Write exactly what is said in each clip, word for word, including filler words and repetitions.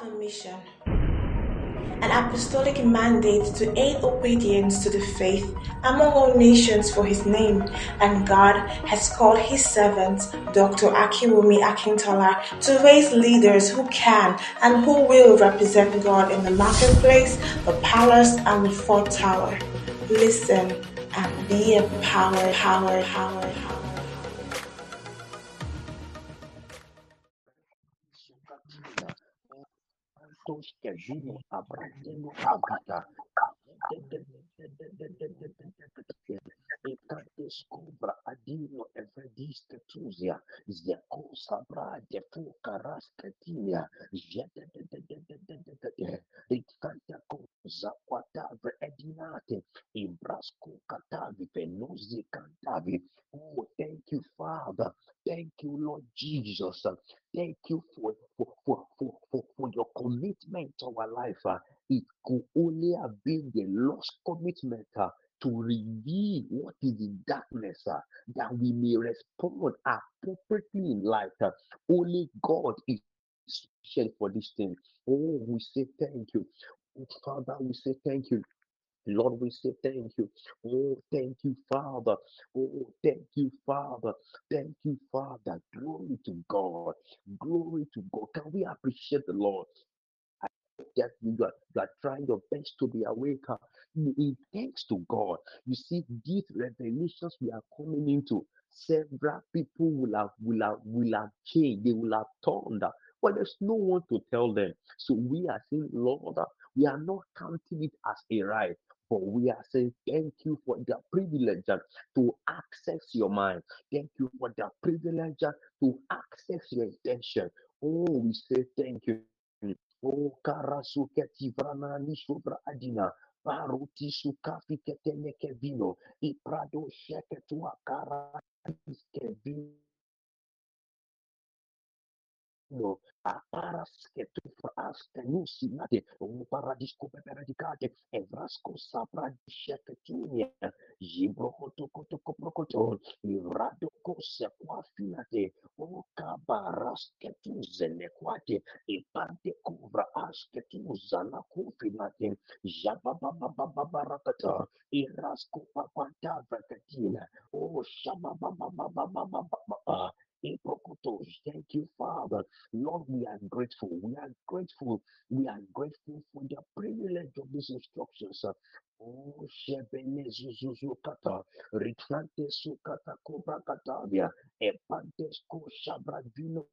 have a mission, an apostolic mandate to aid obedience to the faith among all nations for his name, and God has called his servant, Doctor Akiwumi Akintola, to raise leaders who can and who will represent God in the marketplace, the palace, and the fort tower. Listen and be empowered, power, power, power. Santos Kevino Abradino Agata. E cante scubra adino e vediste tuzia, zeco sabra de fu carascatia, jete ricanta cosa quatavre edinate, imbrasco catavi, penosi cantavi. Oh, thank you, Father. Thank you, Lord Jesus. Thank you for, for, for, for, for, for your commitment to our life. uh. It could only have been the lost commitment uh, to reveal what is in darkness, uh, that we may respond appropriately in life. uh. Only God is sufficient for this thing. Oh, we say thank you. Oh, Father, we say thank you. Lord, we say thank you. Oh, thank you, Father. Oh, thank you, Father. Thank you, Father. Glory to God. Glory to God. Can we appreciate the Lord? That you are, you are trying your best to be awake. uh, In thanks to God. You see, these revelations we are coming into, several people will have will have will have changed, they will have turned. uh, But there's no one to tell them. So we are saying, Lord, uh, we are not counting it as a right. But we are saying thank you for the privilege uh, to access your mind. Thank you for the privilege uh, to access your intention. Oh, we say thank you. Oh, karasuketi vranani shubra adina. Baruti sukafi ketene kevino. Iprado sheketua kara kevino. No, aparas que tu fras que no sinate, o paradisco peperadicate, evrasco sapra sheketunia, jibrokoto koto koprokoto, livrado kose quafinate, o cabaras que tu zenequate, e pante cubra as que tu zana confinate, jabababababarakata, e rasco papanta vacatina, o shabababababababa. Thank you, Father. Lord, we are grateful. We are grateful. We are grateful for the privilege of these instructions. Oh, Shebene Zuzuzu Kata, Ritrante Sukata Cobra Catavia, Epantes Shabra Vino.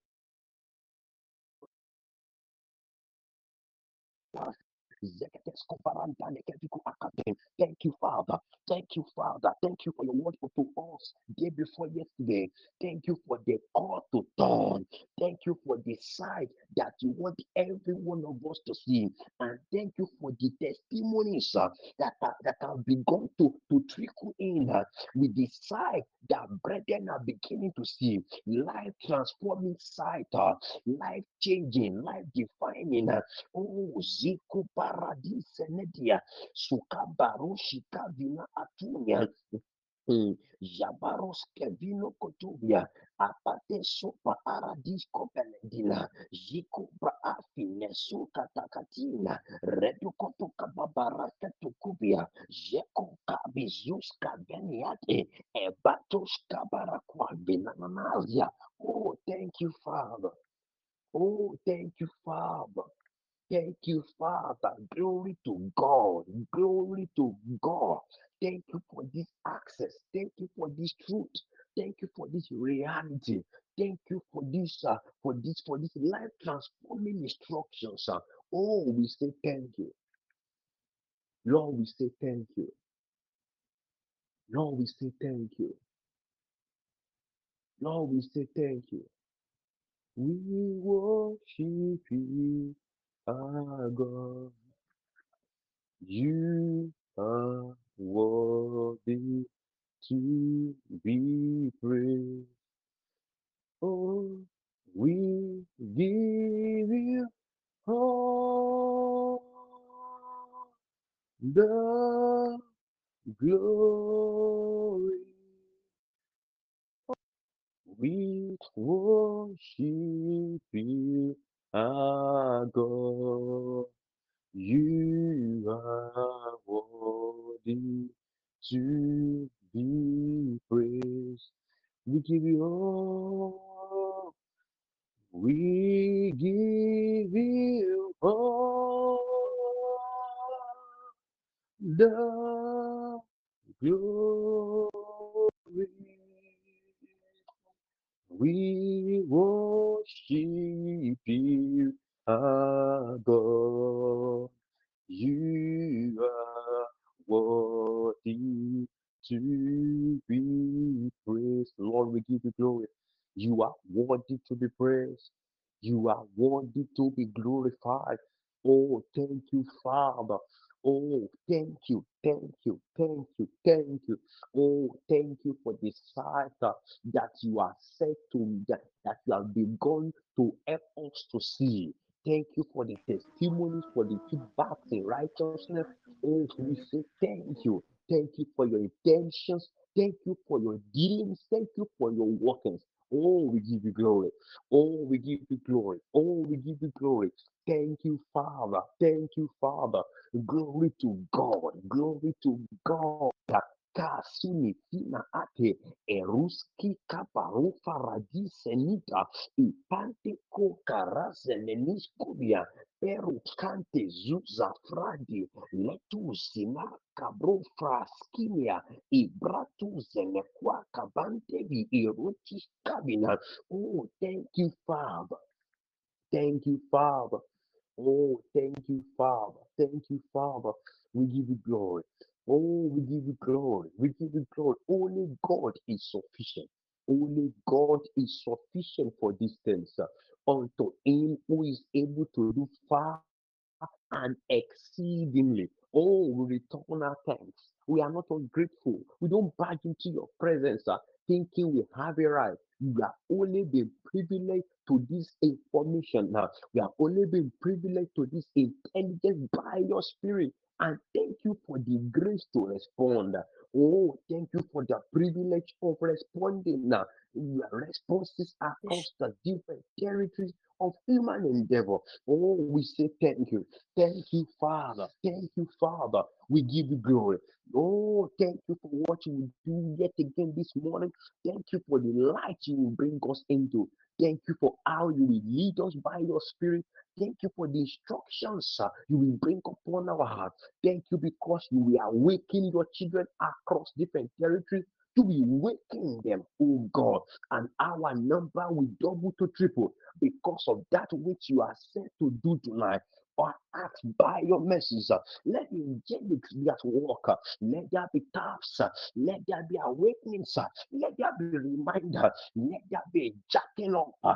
Thank you, Father. Thank you, Father. Thank you for your word to us day before yesterday. Thank you for the call to turn. Thank you for the sight that you want every one of us to see. And thank you for the testimonies uh, that, are, that have begun to, to trickle in uh, with the sight that brethren are beginning to see. Life transforming sight, uh, life changing, life defining. Uh, Oh, Zico Paradise Nedia, Sukabarushika Vina Atunia, mm, Jabaros Kevino Kotubia, Apate Sopa Aradisco Peledina, Zico Braafine Sukatakatina, Redukoto Kababaraka Tukubia, Jeko Kabizus Kabeniate, Ebatos Kabarakwa Binanazia. Oh, thank you, Father. Oh, thank you, Father. Thank you, Father. Glory to God. Glory to God. Thank you for this access. Thank you for this truth. Thank you for this reality. Thank you for this, uh, for this, for this life transforming instructions. uh. Oh, we say thank you. Lord, we say thank you. Lord, we say thank you. Lord, we say thank you. We worship you, our God. You are worthy to be praised. Oh, we give you all the glory. We worship you, our God. You are worthy to be praised. We give you all. We give you all the glory. We worship you, our God. You are worthy to be praised. Lord, we give you glory. You are worthy to be praised. You are worthy to be glorified. Oh, thank you, Father. Oh, thank you, thank you, thank you, thank you. Oh, thank you for this sight uh, that you are set to that, that you have begun to help us to see. Thank you for the testimonies, for the feedbacks in righteousness. Oh, we say thank you. Thank you for your intentions. Thank you for your dealings. Thank you for your workings. Oh, we give you glory. Oh, we give you glory. Oh, we give you glory. Thank you, Father. Thank you, Father. Glory to God. Glory to God. Kasuni fina ate eruski kaparu faradi senita ipante ko karase neniskudia peru kante zuza fradi letu zina kabro fraskinia ibratu zenekwa kabante vi iruti kabina. Oh, thank you, Father. Thank you, Father. Oh, thank you, Father. Thank you, Father. We give you glory. Oh, we give you glory. We give you glory. Only God is sufficient. Only God is sufficient for these things. uh, Unto Him who is able to do far and exceedingly. Oh, we return our thanks. We are not ungrateful. We don't barge into your presence uh, thinking we have a right. We have only been privileged to this information now. We have only been privileged to this intelligence by your spirit. And thank you for the grace to respond. Oh, thank you for the privilege of responding now. Your responses across the different territories of human endeavor. Oh, we say thank you. Thank you, Father. Thank you, Father. We give you glory. Oh, thank you for what you will do yet again this morning. Thank you for the light you will bring us into. Thank you for how you will lead us by your spirit. Thank you for the instructions uh, you will bring upon our heart. Thank you because you will awaken your children across different territories to be waking them, oh God, and our number will double to triple because of that which you are set to do tonight. Or act by your message. uh, Let the angelics be at work. uh, Let there be taps. uh, Let there be awakenings. uh, Let there be reminder. Let there be jacking up. uh,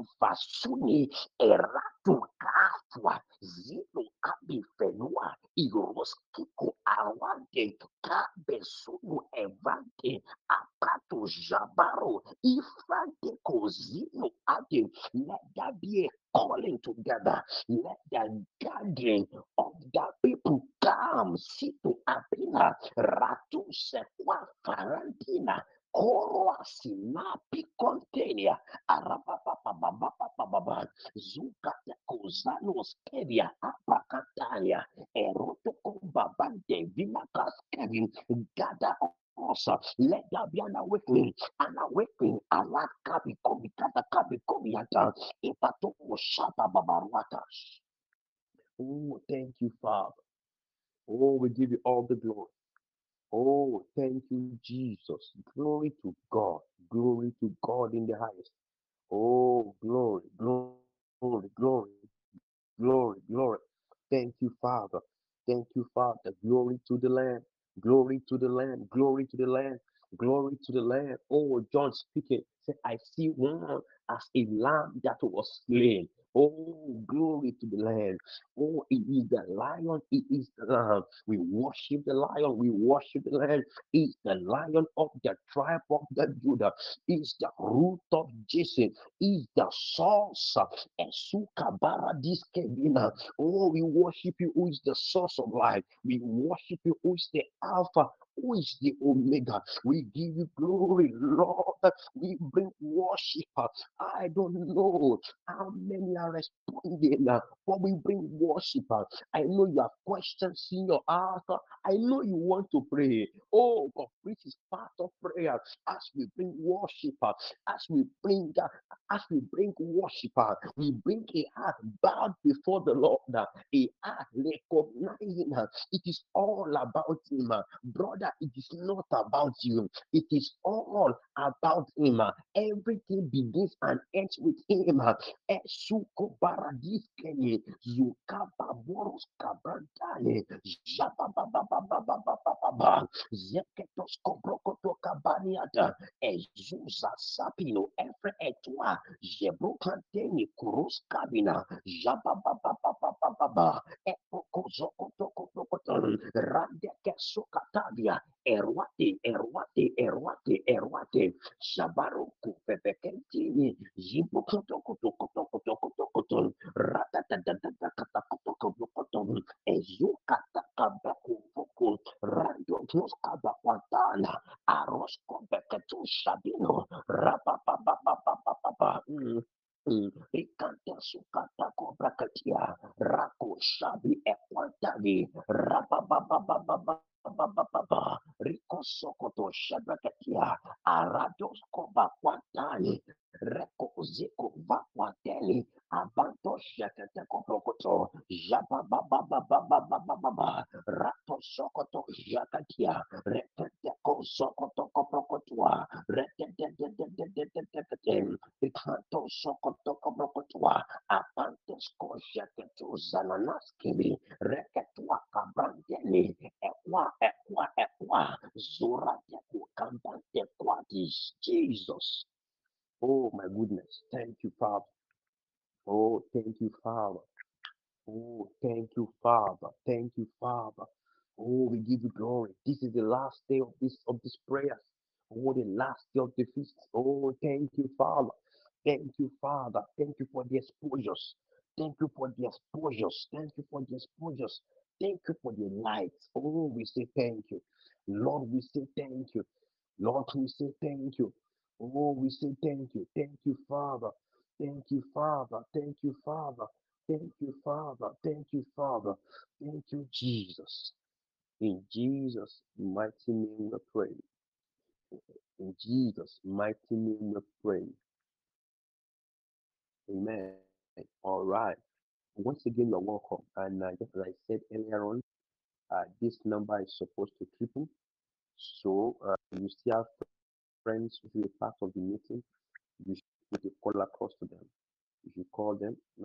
Efasuni eratu kafwa zilo abifenua iroskiko awante kabesunu evante apato jabaro ifante kozino ade. Let there be a calling together. Let the gathering of the people come. Situ apina ratu sekwa farantina. Korwa sinapi kontenia arapapapapapapapa zukata kozanos kevia apakatania eroto kombabante vinakaskevin gada osa. Let there be an awakening, an awakening. Alakabi kobi kata kabi kobi yata ipato shata babaruatas. Oh, thank you, Father. Oh, we give you all the glory. Oh, thank you, Jesus. Glory to God. Glory to God in the highest. Oh, glory, glory, glory, glory, glory. Thank you, Father. Thank you, Father. Glory to the Lamb. Glory to the Lamb. Glory to the Lamb. Glory to the Lamb. Oh, John speaking. Said, I see one as a lamb that was slain. Oh, glory to the Lamb. Oh, it is the lion. It is the lamb. We worship the lion. We worship the lamb. It's the lion of the tribe of the Judah. It's the root of Jesse. Is the source. Esuka baradiskevina. Oh, we worship you who is the source of life. We worship you who is the Alpha, who is the Omega. We give you glory, Lord. We bring worship. I don't know how many are responding, uh, but we bring worship. I know you have questions in your heart. I know you want to pray. Oh, God, this is part of prayer as we bring worship, uh, as we bring uh, as we bring worship, uh, we bring a heart bowed before the Lord, uh, a heart recognizing uh, it is all about Him, uh, brother. It is not about you. It is all about Him. uh, Everything begins and ends with Him. uh, Esuko baradiskeni, zukaba boros kabrantane, jababababababababa, zeketos kobrokoto kabaniata, ezuza sapino, efre etwa, jebrokanteni kurus kabina, jabababababababa, epokozokotokotokoto, radekesokatavia, erwate, erwate, erwate, erwate, shabaroku pepekentini, jibukotokotokotokotokoto, ratatatatatakatakotokotokotoko, ezukatakabakufuku, randonoskabakwantana, aroskobeketushabino, rapapapapapapapa. Mm. Mm. Ikanta sukata kobrakatia, rako shabi ekwantavi, rapapapapapapapapa, riko sokoto shabrakatia, arados kobakwantani, reko ziko vakwanteni, abanto shakete koprokoto, jababababababababa, rato sokoto jakatia, rekete ko sokoto koprokotua, rekete Ikanto sokoto kobrokotwa, apantes kosheketu zananaskili, reketwa kabrandeli, ekwa, ekwa, ekwa, zurateku kambante kwatis, Jesus. Oh my goodness, thank you, Father. Oh, thank you, Father. Oh, thank you, Father. Thank you, Father. Oh, we give you glory. This is the last day of this of this prayers. Oh, the last day of the feast. Oh, thank you, Father. Thank you, Father. Thank you for the exposures. Thank you for the exposures. Thank you for the exposures. Thank you for the lights. Oh, we say thank you. Lord, we say thank you. Lord, we say thank you. Oh, we say thank you. Thank you, Father. Thank you, Father. Thank you, Father. Thank you, Father. Thank you, Father. Thank you, Jesus. In Jesus' mighty name we pray. In Jesus' mighty name we pray. Amen. All right. Once again, you're welcome. And uh, just as I said earlier on, uh, this number is supposed to triple. So uh, you still have friends who will be part of the meeting. You should put a call across to them. You should call them. I,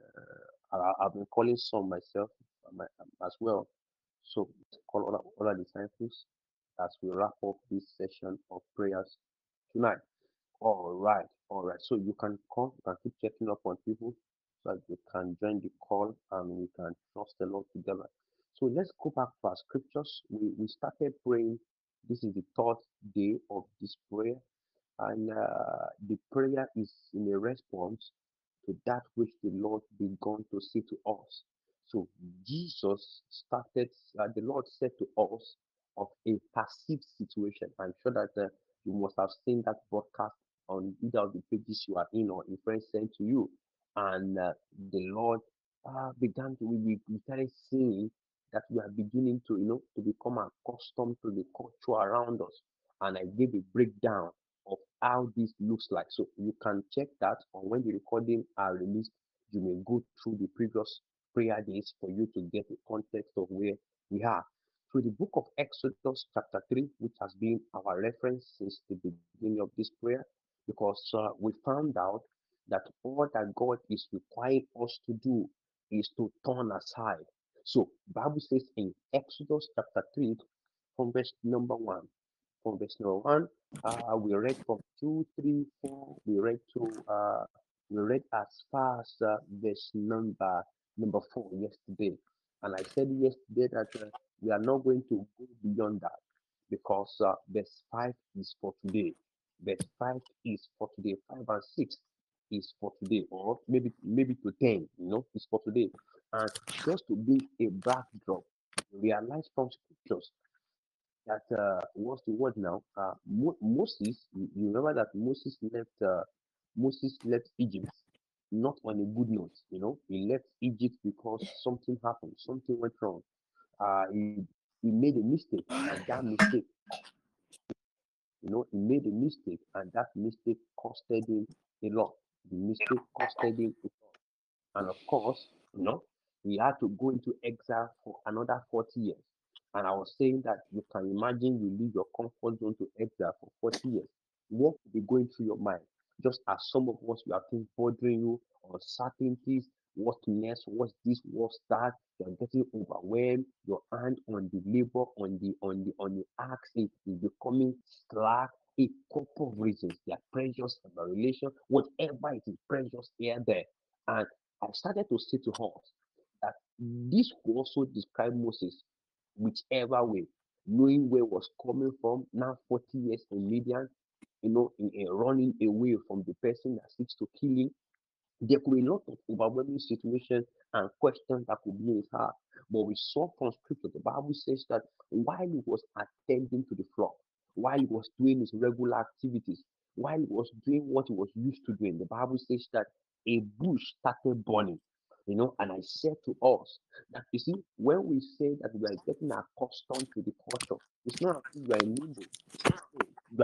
uh, I, I've been calling some myself uh, my, um, as well. So call other, other disciples as we wrap up this session of prayers tonight. All right, all right. So you can call, you can keep checking up on people so that they can join the call and we can trust the Lord together. So let's go back to our scriptures. We, we started praying. This is the third day of this prayer, and uh, the prayer is in a response to that which the Lord began to say to us. So Jesus started, uh, the Lord said to us of a passive situation. I'm sure that uh, you must have seen that broadcast on either of the pages you are in or a friend sent to you. And uh, the Lord uh, began to, we, we started seeing that we are beginning to, you know, to become accustomed to the culture around us. And I gave a breakdown of how this looks like. So you can check that on when the recording are released. You may go through the previous prayer days for you to get the context of where we are. So the book of Exodus chapter three, which has been our reference since the beginning of this prayer, because uh, we found out that all that God is requiring us to do is to turn aside. So Bible says in Exodus chapter three, from verse number one, from verse number one, uh, we read from two, three, four. We read to uh, we read as far as uh, verse number number four yesterday, and I said yesterday that uh, we are not going to go beyond that because uh, verse five is for today. Verse five is for today. Five and six is for today, or maybe maybe to ten. You know, is for today. And just to be a backdrop, realize from scriptures that uh, what's the word now? Uh, Mo- Moses, you, you remember that Moses left uh, Moses left Egypt, not on a good note. You know, he left Egypt because something happened, something went wrong. Uh, he he made a mistake, and that mistake, you know, he made a mistake, and that mistake costed him a lot. The mistake costed him a lot. And of course, you know, he had to go into exile for another forty years. And I was saying that you can imagine you leave your comfort zone to exile for forty years. What could be going through your mind? Just as some of us, you have things bothering you, uncertainties, what next, what's this, what's that. You're getting overwhelmed. Your hand on the labor, on the on the on the axe is, is becoming slack. A couple of reasons. They are pressures in a relation, whatever it is, pressures here, there. And I started to say to us that this could also describe Moses whichever way, knowing where was coming from, now forty years in Midian, you know, in, in running away from the person that seeks to kill him. There could be a lot of overwhelming situations and questions that could be in his heart. But we saw from scripture, the Bible says that while he was attending to the flock, while he was doing his regular activities, while he was doing what he was used to doing, the Bible says that a bush started burning. You know, and I said to us that you see, when we say that we are getting accustomed to the culture, it's not as if you are in limbo. No, you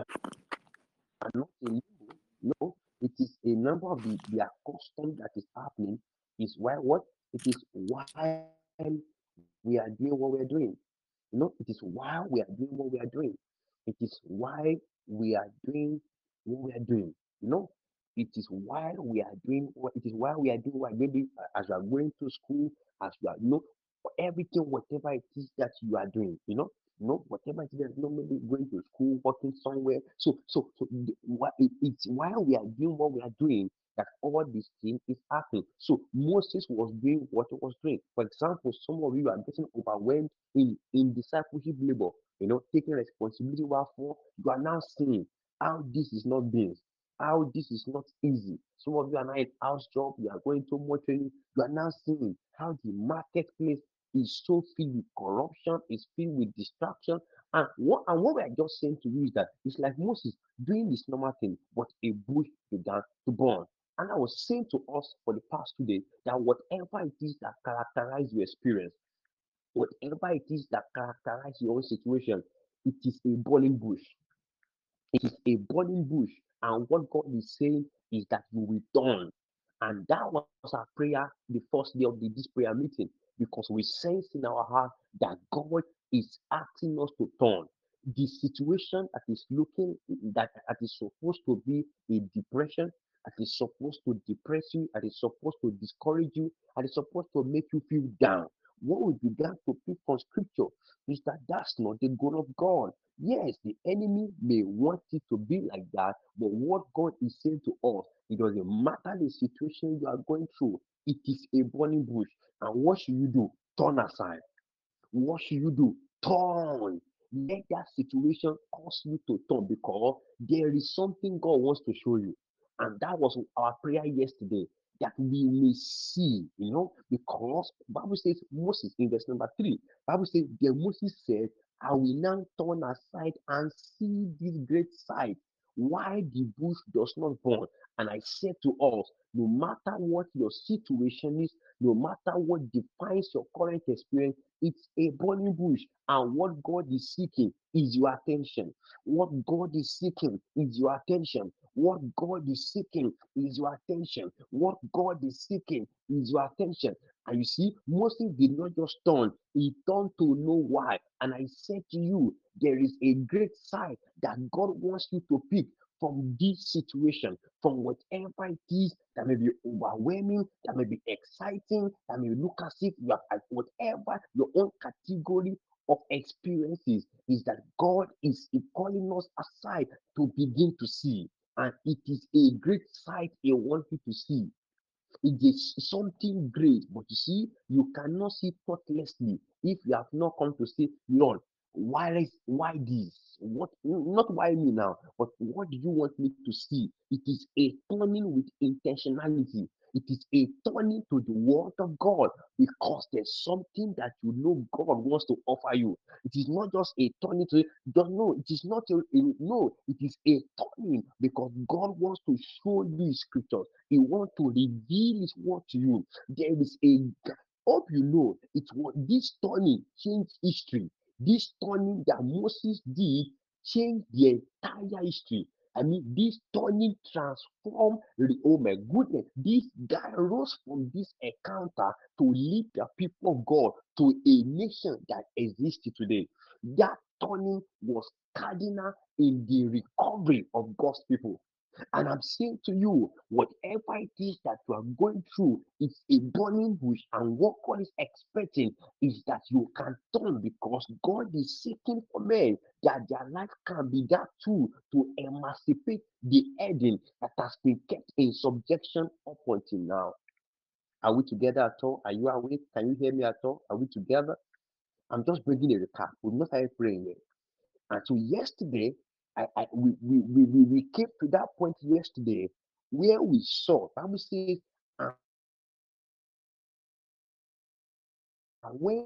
are not in limbo. No, it is a number of the, the custom that is happening is why what it is while we are doing what we are doing. You know, it is while we are doing what we are doing. It is why we are doing what we are doing. You know, it is while we are doing what it is while we are doing what maybe uh, as you are going to school, as you are you know, everything, whatever it is that you are doing, you know, you know, whatever it is that you know, maybe going to school, working somewhere. So so so the- why it, it's while we are doing what we are doing that all these things is happening. So Moses was doing what he was doing. For example, some of you are getting overwhelmed in in discipleship labor, you know, taking responsibility for you are now seeing how this is not being, how this is not easy. Some of you are now in house job, you are going to more training, you are now seeing how the marketplace is so filled with corruption, is filled with distraction. And what and what we are just saying to you is that it's like Moses doing this normal thing, but a bush began to burn. And I was saying to us for the past two days that whatever it is that characterize your experience, whatever it is that characterize your own situation, it is a burning bush. It is a burning bush. And what God is saying is that you will turn. And that was our prayer the first day of the, this prayer meeting because we sense in our heart that God is asking us to turn. The situation that is looking that, that is supposed to be a depression, that is supposed to depress you, that is supposed to discourage you, that is supposed to make you feel down. What we began to pick from scripture is that that's not the goal of God. Yes, the enemy may want it to be like that, but what God is saying to us, it doesn't matter the situation you are going through, it is a burning bush. And what should you do? Turn aside. What should you do? Turn. Let that situation cause you to turn because there is something God wants to show you. And that was our prayer yesterday. That we may see, you know, because Bible says Moses in verse number three, Bible says, then Moses said, I will now turn aside and see this great sight. Why the bush does not burn. And I said to us, no matter what your situation is, no matter what defines your current experience, it's a burning bush. And what God is seeking is your attention. What God is seeking is your attention. What God is seeking is your attention. What God is seeking is your attention. And you see, Moses did not just turn, he turned to know why. And I said to you, there is a great side that God wants you to pick from this situation, from whatever it is that may be overwhelming, that may be exciting, that may look as if you are at whatever your own category of experiences is that God is calling us aside to begin to see. And it is a great sight He wants you to see. It is something great, but you see, you cannot see thoughtlessly if you have not come to say, Lord, why is why this? What not why me now, but what do you want me to see? It is a turning with intentionality. It is a turning to the word of God because there's something that you know God wants to offer you. It is not just a turning to don't know. It is not a, a- no. It is a turning because God wants to show you His scriptures. He wants to reveal His word to you. There is a hope you know it was this turning changed history. This turning that Moses did changed the entire history. I mean, this turning transformed. the- Oh my goodness, this guy rose from this encounter to lead the people of God to a nation that exists today. That turning was cardinal in the recovery of God's people. And I'm saying to you, whatever it is that you are going through, it's a burning bush. And what God is expecting is that you can turn because God is seeking for men that their life can be that tool to emancipate the Eden that has been kept in subjection up until now. Are we together at all? Are you awake? Can you hear me at all? Are we together? I'm just bringing a recap. We've not started praying yet. And so yesterday, I, I we, we, we, we we came to that point yesterday where we saw, Bible says, and when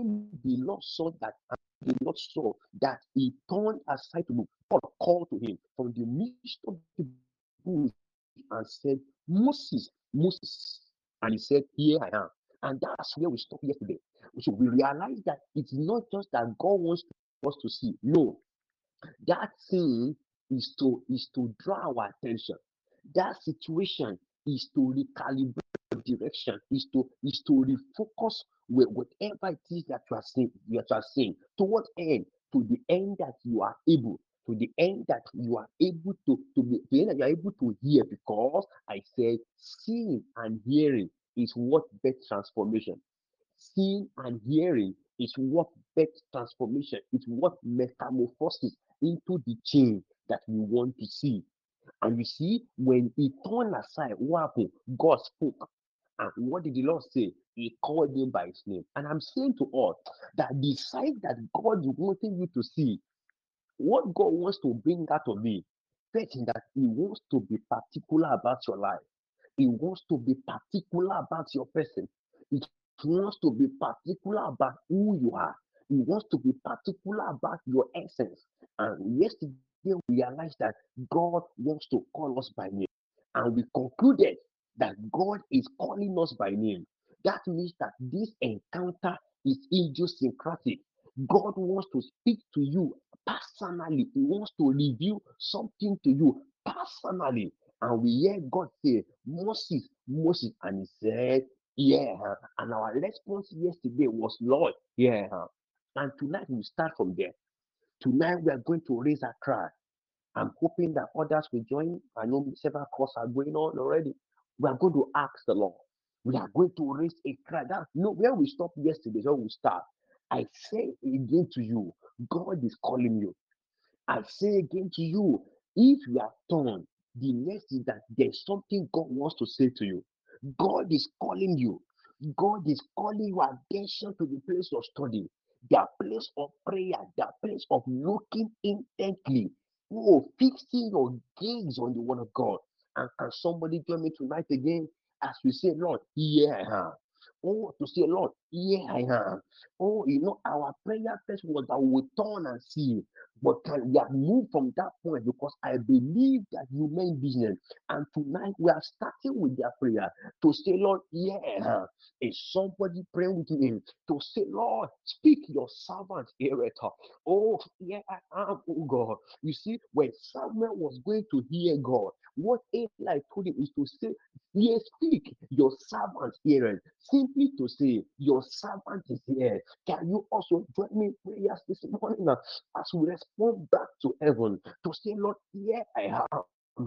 the Lord saw that, the Lord saw that he turned aside to look, God called to him from the midst of the bush and said, Moses, Moses. And he said, Here I am. And that's where we stopped yesterday. So we realized that it's not just that God wants us to see. No, that thing is to is to draw our attention. That situation is to recalibrate your direction, is to is to refocus with whatever it is that you are saying, that you are saying. To what end? To the end that you are able, to the end that you are able to, to be the end that you are able to hear, because I said seeing and hearing is what birth transformation. Seeing and hearing is what births transformation. It's what metamorphoses into the change that we want to see. And you see, when he turned aside, what happened? God spoke. And what did the Lord say? He called him by his name. And I'm saying to all that the sight that God is wanting you to see, what God wants to bring out of me, first is that He wants to be particular about your life. He wants to be particular about your person. He wants to be particular about who you are. He wants to be particular about your essence. And yesterday we realized that God wants to call us by name. And we concluded that God is calling us by name. That means that this encounter is idiosyncratic. God wants to speak to you personally. He wants to reveal something to you personally. And we hear God say, Moses, Moses, and he said, yeah. huh." And our response yesterday was, Lord, yeah. huh." And tonight we start from there. Tonight we are going to raise a cry. I'm hoping that others will join. I know several calls are going on already. We are going to ask the Lord. We are going to raise a cry. That no, where we stopped yesterday, where we start. I say again to you, God is calling you. I say again to you, if you are torn, the next is that there's something God wants to say to you. God is calling you. God is calling your attention to the place of study, the place of prayer, the place of looking intently. Oh, fixing your gaze on the word of God. And can somebody join me tonight again as we say, Lord, here I am. Oh, to say, Lord, here I am. Oh, you know, our prayer first was that we will turn and see. But can we have moved from that point because I believe that you mean business. And tonight we are starting with their prayer to say, Lord, yeah, is somebody praying with me to say, Lord, speak your servant hear it. Oh, yeah, I am, oh God. You see, when Samuel was going to hear God, what Eli told him is to say, yes, speak, your servant hear it. Simply to say, your servant is here. Can you also join me in prayers this morning? As we respond back to heaven to say, Lord, here I am.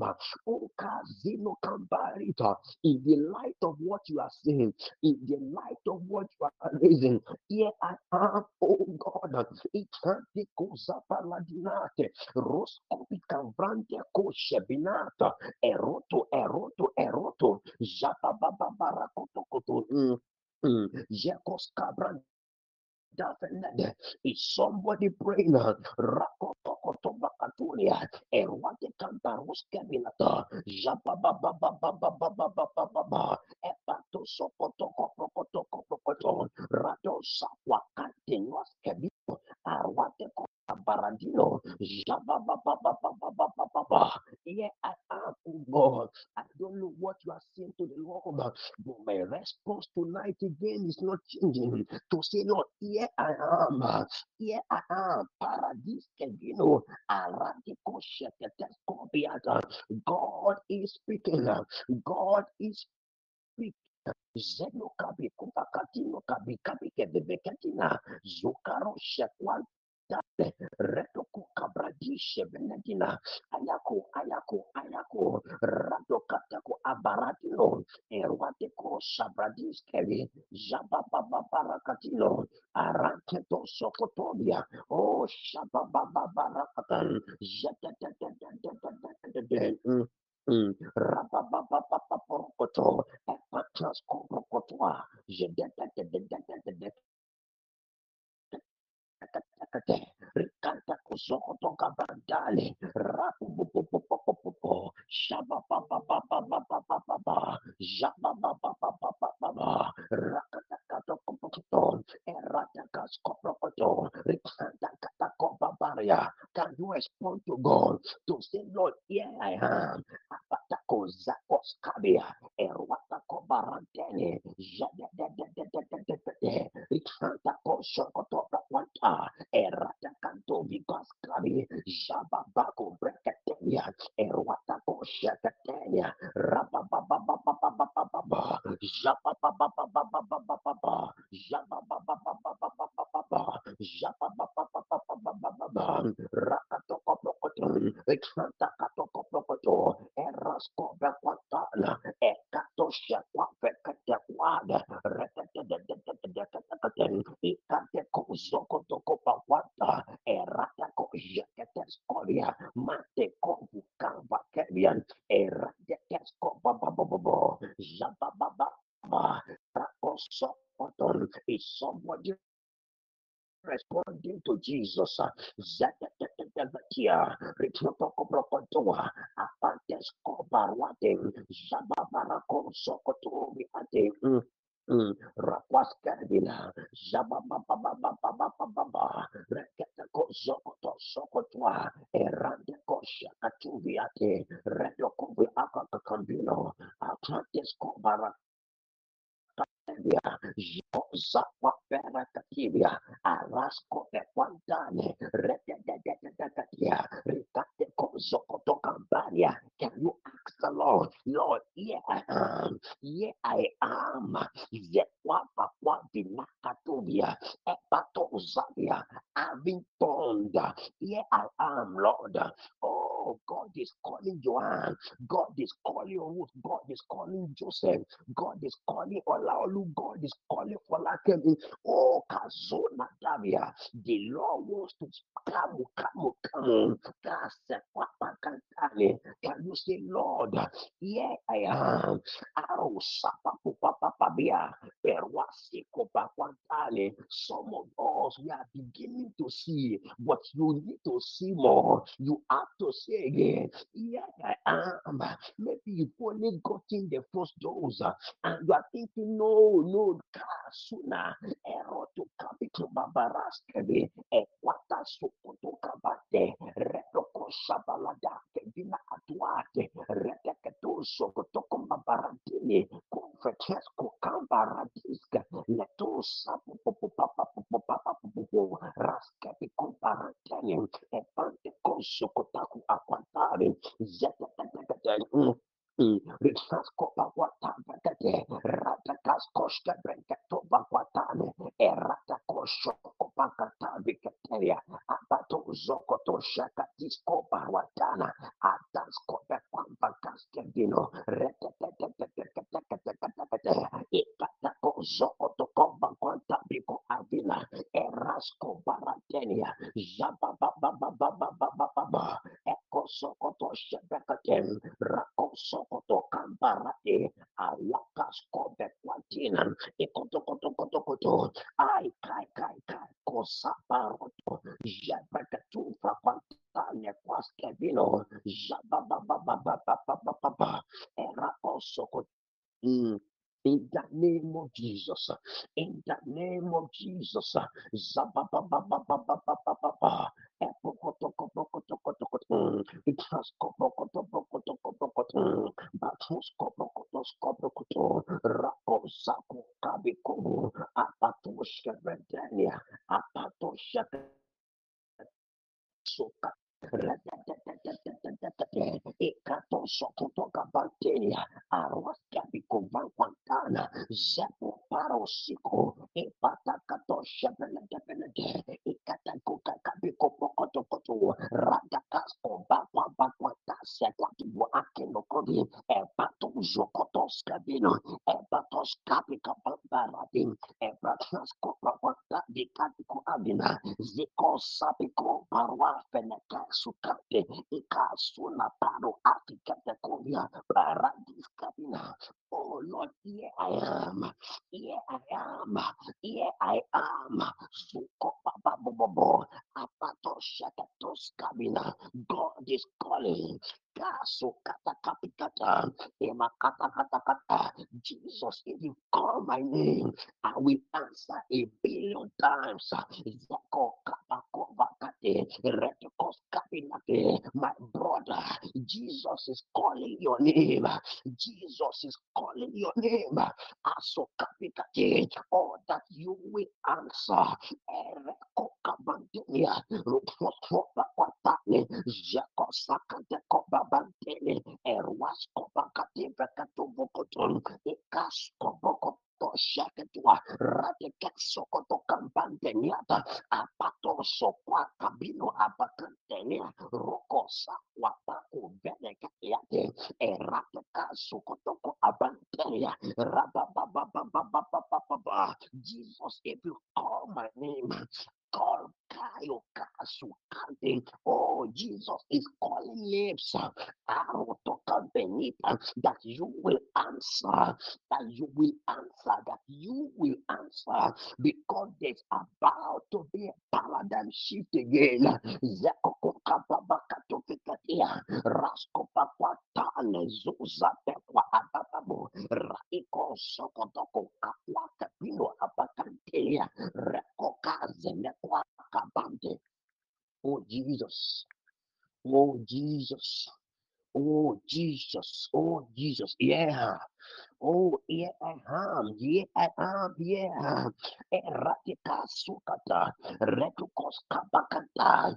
Oh, Kazino Kambarita, in the light of what you are saying, in the light of what you are raising, here I am, oh God, Itante Kozapaladinate, Roscopika Vrante Koshebinata, Eroto, Eroto, Eroto, Japababarakotokoto, mm, mm, Jacob is somebody praying? sokotoba katulia erwate kantarus kebilata jaba baba baba baba baba baba epato sokotoko prokotoko prokoto rato sakwa kantinos kebito arwate baradino jaba baba baba baba baba. Yeah, I am, oh God. I don't know what you are saying to the Lord, but my response tonight again is not changing. To say, Lord, here I am. Here I am. Paradise, you know, God is speaking. God is speaking. Zeno kabi kupakatino kabi kabi kebebekatina zukaro shekwan date reto kukabradishe benedina ayako ayako ayako rato katako abaratino erwate ko sabradis kevi jababa barakatino araketo sokotobia oh shababa barakatan jetetetetetetetetete Rababababababorokoto, epatraskorokotoa, jedetete Rikanta kusokoto kabandale rapu pupu pupu pupu shaba baba baba baba baba jaba baba baba baba rakata kato kuputo erata kaskoprokoto rikanta kata kobabaria. Can you respond to God to say, Lord, here I am? Apatako zakos kabia erwata kobarantene jada de de de de de de de rikanta kosokoto kwanta erata kanto vigas kabi jaba bako breketelia erwata koshakatenia raba baba baba baba baba jaba baba baba baba baba jaba baba baba baba baba jaba baba baba baba baba rakato koprokoto ekanta kato koprokoto erasko bekwatana ekato shakwa fekete kwada rekete de de de de de de ikate kozoko toko pawata erata ko jekete skolia mate ko bukamba kebian erate kesko baba baba jaba baba baba rakoso oton. Is somebody responding to Jesus? Zatatatatatia, Richotokoprokotoa, Apantes Kobarwating, Zababarako Sokotobi Ate. Rakwas Karbina, Zababababababababa, Reketa Kozokoto Sokotwa, Erande Kosha Katuviate, Redokovi Akakambino, Atlantis Kobara. Zakwa perakatibia arasko de quantane rededededededea ricate kozokoto campania. Can you ask the Lord, Lord, here I am, here I am, Zekwa Papua Vinakatubia, Epatozavia, having turned, here I am, Lord. Oh, God is calling Joanne, God is calling Ruth, God is calling Joseph, God is calling Olaolu, God is calling for Lakemi. Oh, Kazona Davia. The Lord wants to come, come, come. Can you say, Lord, here I am? Aro sapa papa pabia. Perwasiko pakwantale. Some of us, we are beginning to see, but you need to see more. You have to say again, here I am. Maybe you've only gotten the first dose, and you are thinking, no, no, sooner. Ero to capito babaraskebe, equata sokoto kabate, retoko shabalada, kevina atuate, reteketo sokoto kombabarantini, confetesco cambaradiska, leto sapo popo papa popo papa popo, raskepi comparanteni, e pante consocotaku aquantari, zetetetekete. Rixasco Paguatane, Ratacascosca Brancato Baguatane, Eratacosho Copacata Vicateria, Abato Zocoto Shacatisco Baguatana, Atasco Pampa Cascadino, Retetetetetetetetetetete, Icataco Zocoto Comba Quanta Bico Avila, Erasco Baratenia, Jabba Baba Baba Baba Baba, Eco Socoto Shabacatem, Raco Socoto Camparate, Alakas Cobe Quantina, Ecoto Coto Coto Coto, I Kai Kai Kai Cosaparoto, Jabacatu Fraquanta Raskevino, Jababababababababa, Erakosoko. Mm. In the name of Jesus, in the name of Jesus, Zababababababababa, Epokotokopokotokotokoto, Itraskopokotopokotokoto, Batuskopokotoskopokoto, Rakosako Apatosheventania, Apatosheventania. Suka Ekato sokotoka banteria arwaska bikovankwantana zepo parosiko epatakato shebelekebeleke ikatakuka kabiko pokotokoto radakasko bakwa bakwata sekwatibu akenokobi epato zokotoska bino epatos kapika bambaradi epatrasko bakwata dikatiko abina ziko sapiko parwa feneka sukate ikasuna paro atikate kovia paradis kabina. Oh Lord, here I am, here I am, here I am. Suko papa bobo apato shakatos kabina. God is calling. Kaso kata kapitata ema kata kata kata. Jesus, if you call my name, I will answer a billion times. Zeko kapako vakate retikos kapinate. My brother, Jesus is calling your name. Jesus is calling your name. Aso kapikate. Oh, that you will answer. Ereko kabantenia. Rukosopa kwatane. Zeko sakate kobabantene. Erwasko bakate vekato bokoton. Ikasko bokoton. Shakatua radika sokoto kampanteniata apato sokwa kabino abakantenia rokosa wapako veneka yate erateka sokotoko abantenia rababababababababa. Jesus, if you call my name, call Kayo Kasukante. Oh, Jesus is calling lips that you will answer, that you will answer, that you will answer, because there's about to be a paradigm shift again. Zakokokababakatofikatia, raskopakwatane zuzapekwa abababu, raiko sokotoko kakwakapino abakantelia, rekokazemekwa kabante. Oh Jesus, oh Jesus, oh Jesus, oh Jesus, yeah. Oh, yeah, I am. Yeah, I am. Yeah. Eratika sukata. Retukos kabakata.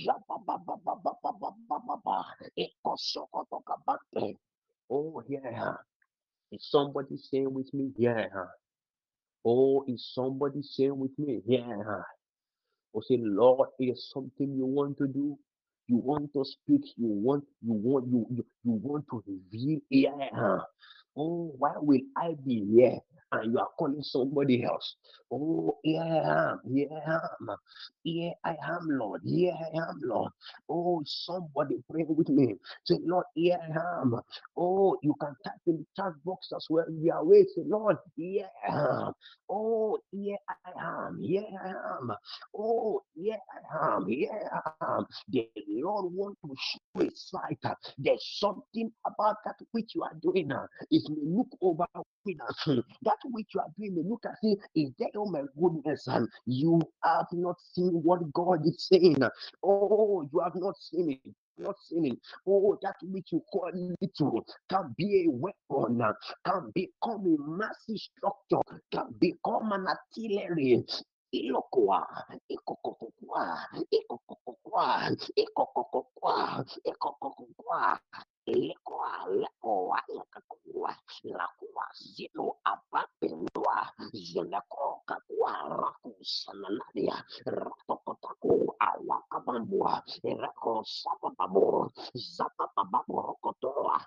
Jababababababababa. Ekosokoto kabate. Oh, yeah. Is somebody saying with me? Yeah. Oh, is somebody saying with me? Yeah. Oh, say, Lord, is something you want to do? You want to speak? You want, you want, you, you, you want to reveal? Yeah. Oh, why will I be here and you are calling somebody else? Oh, here I am, here I am, here I am, Lord, here I am, Lord. Oh, somebody pray with me. Say, Lord, here I am. Oh, you can type in the chat box as well. We are waiting. Say, Lord, here I am. Oh, here I am, here I am. Oh, here I am, here I am. The Lord wants to show a sight. There's something about that which you are doing now. It may look over that which you are doing may look as if is there. Oh my goodness, and you have not seen what God is saying. Oh, you have not seen it. Not seen it. Oh, that which you call little can be a weapon, can become a massive structure, can become an artillery. Ilokwa, ikokokwa, ikokokwa, ikokokwa, ikokokwa. Lekwa, lekwa, lekwa, lakwa, zino apapendwa, zinako kakwa, raku sananadia, ratokotaku, awakabambua, erako sapapabu, zapapababu rokotoa,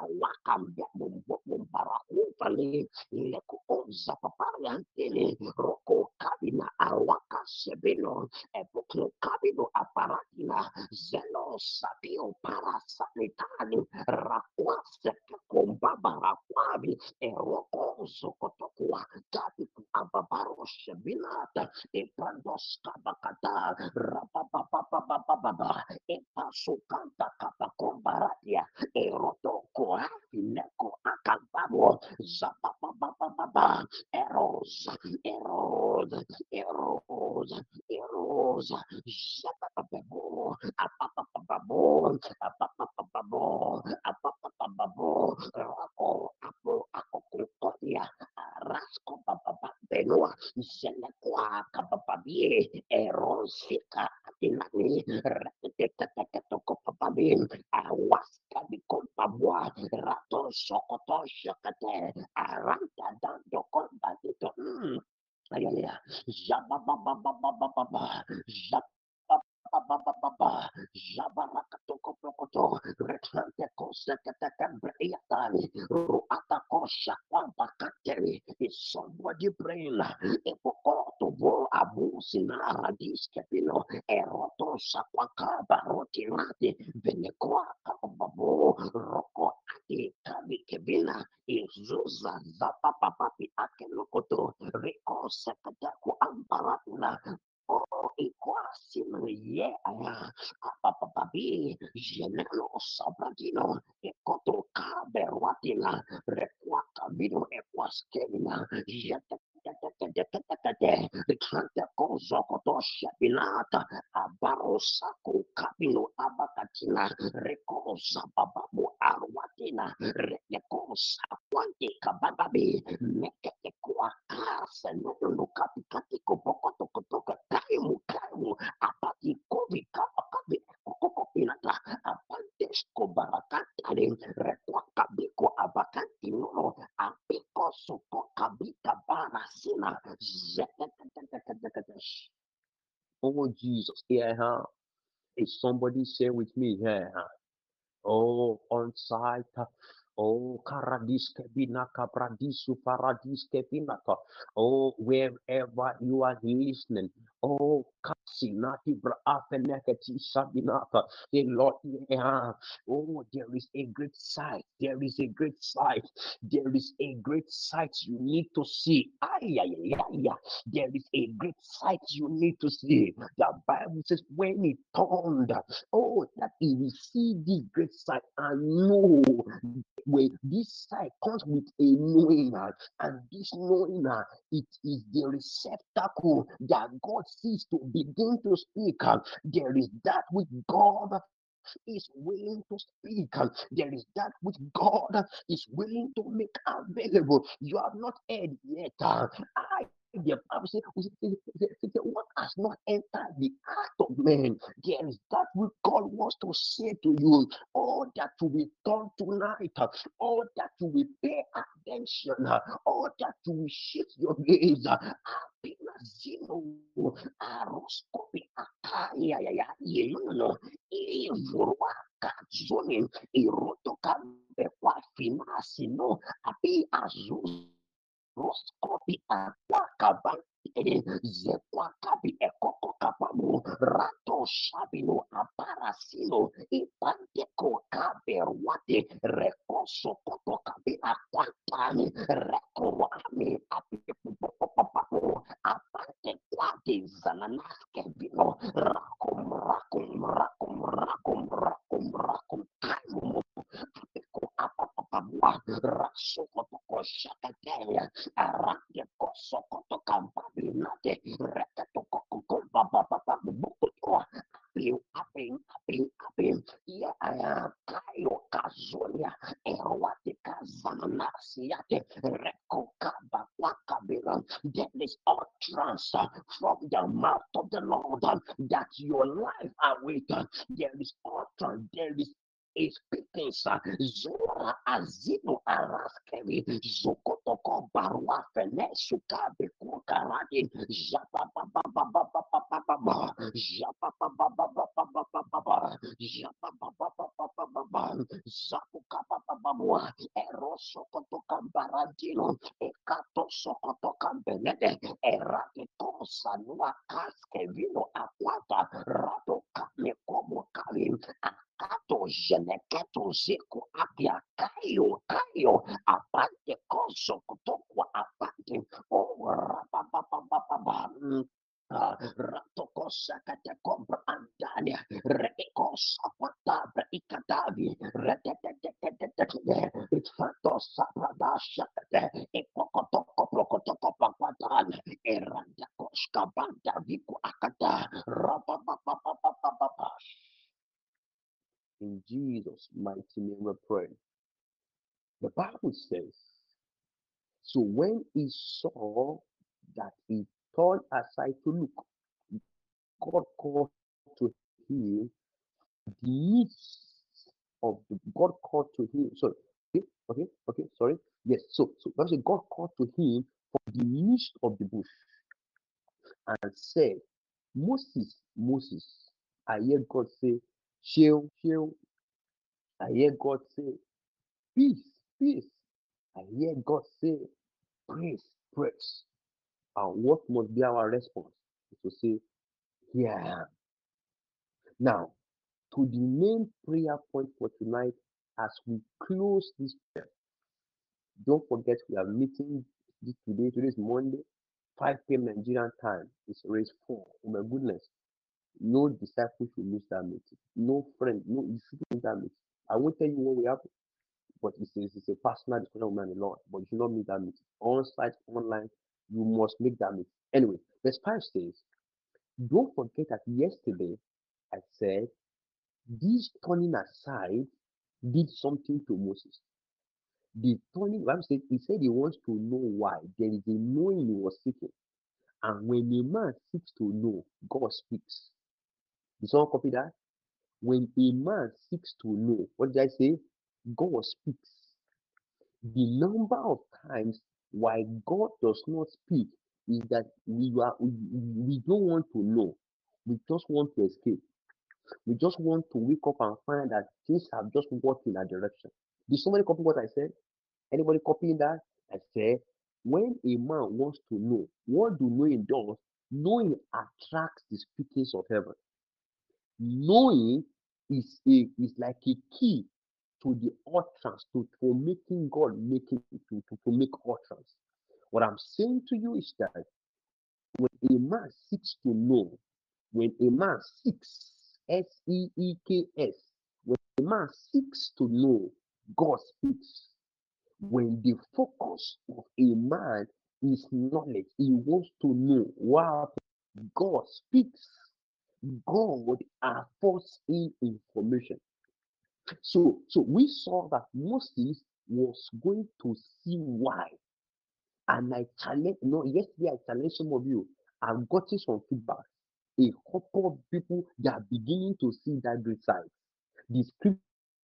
awakambia baraku pali, leku zapapari antini, roko kabina, awaka sebino, epoklo kabino aparatina, zelo sapio parasanitani, rakwase kumbaba rakwabi eroko zokotokwa tabiku ababarosha binata eprandos kabakata rapapapapapapa epasukanta kapakombaratia erotoko afileko akababo zapapapapapa eros eros eros eros zapapapabo apapapabo apapapabo apapapabo rako apo akokokotia rasko papa benua zelekwa kapapabie erosika atinani retetetetetoko papabie awaska bikompabwa rato sokoto shakate aranta dando kombatito mm. Ayaya, jababababababa, jabababababa, jabarakatokoprokoto, retrante kosekatakambreyatani, ruatakosha kwambakateri. Is somebody praying? Epokoto bo abusina radiskepino, eroto sakwakaba rotinati, venekwaka babo, roko ati kabikebina, izuza zapapapapi akelokoto, Rico Secataku Ambaratuna. Oh, Equasim, yeah, Papapabi, Genelo Sabradino, Ecoto Caberwatina, Requacabino, Equascavina, Yet. The Tranteco Zocoto Shapinata, Abarosaco Capino Abakatina, Recosa Bababu Arwatina, Reco Saquanti Cabababi, Mekequa Casa, no Capicatico Pocoto Cotoca, Taimu Taimu, Apati Covi Capacabi, Cocopinata, Apantesco Baracatari, Requacabico Abacantino, Apico Soco Cabita Barasina. Oh Jesus, yeah, huh? Is somebody say with me, yeah, huh? Oh, on site. Oh, Karadiske Binaka Pradisu Paradiske Binaka. Oh, wherever you are listening. Oh, Kasinati Brafenekati Sabinaka. The Lord, yeah. Oh, there is a great sight. There is a great sight. There is a great sight you need to see. Ay, ay, ay, ay. There is a great sight you need to see. The Bible says when it turned, oh, that he will see the great sight and know. When this sight comes with a knowing, uh, and this knowing, uh, it is the receptacle that God sees to begin to speak. Uh, there is that which God is willing to speak. Uh, there is that which God is willing to make available. You have not heard yet. Uh, I the Bible says, what has not entered the heart of man? There is that which God wants to say to you. All that you will turn tonight, all that you will pay attention, all that you will shift your gaze. Zino, Aroscopi, Akaya, Yeluno, Ivurwa, Katsuni, Irotoka, Bequafinasino, Api Azus. Roskopi akwakaba zekwakabi ekoko kapamu rato shabino aparasino ipanteko kaberwate rekoso koto kabi akwatani rekorwami apipupopopapu apante kwate zananaske vino rakum rakum rakum rakum rakum rakum kaimu apiko apapapabwa rasokoto shakateya arake kosokoto kampabinate reketo kokokobabababa bukutua apin apin apin apin ya kayo kazulia erwate kazanasiate reko kabakabira. There is utterance from the mouth of the Lord that your life awaits. There is utterance, there is is speaking, Zora Azino Araskeri, Zokotoko Barwa Fenesuka Bekukaradi, Japapapapapapapapa, Japapapapapapapapa, Japapapapapapapa, Zapukapapapapua, Erosokotokam Barantino, Ekato Sokotokam Benede, Eratiko Sanua Kaskevino Aquata, Rato Kame Komo Kalim, Kato Jeneketo Zeko Apia Kayo Kayo Apante Koso Kotokwa Apante O Ah, ratokosa kata kompra antania, rekosa pata ikatavi, retetetetetetete, itfatosa pradasha kate, epokotoko prokotoko pakwatan, eranda koska banda viku akata, rapapapapapapapa. In Jesus' mighty name we pray. The Bible says, so when he saw that he turned aside to look, God called to him the midst of the God called to him. Sorry, okay, okay, okay, sorry. Yes, so so that's God called to him from the midst of the bush and said, Moses, Moses. I hear God say, chill, chill. I hear God say, peace, peace. I hear God say, praise, praise. And what must be our response? Is to say, here I am. Now, to the main prayer point for tonight, as we close this prayer, don't forget we are meeting this today. Today is Monday, five p m Nigerian time. It's race four. Oh my goodness. No disciple should miss that meeting. No friend, no, you shouldn't miss that meeting. I won't tell you what we have, but it's a, it's a personal discussion with man the Lord. But you should not miss that meeting. On site, online, you must make that meeting. Anyway, verse five says, don't forget that yesterday I said this turning aside did something to Moses. The turning, Bible said, he said he wants to know why. There is a knowing he was seeking. And when a man seeks to know, God speaks. Did someone copy that? When a man seeks to know, what did I say? God speaks. The number of times why God does not speak is that we are we, we don't want to know. We just want to escape. We just want to wake up and find that things have just worked in that direction. Did somebody copy what I said? Anybody copying that? I said, when a man wants to know, what do knowing does? Knowing attracts the speakings of heaven. Knowing is a is like a key to the utterance, to for making God making to, to, to make utterance. What I'm saying to you is that when a man seeks to know, when a man seeks, S E E K S, when a man seeks to know, God speaks. When the focus of a man is knowledge, he wants to know what God speaks. God affords him information. So, so we saw that Moses was going to see why. And I challenge, you know, yesterday I challenged some of you. I've gotten some feedback. A couple of people, they are beginning to see that great side. The scripture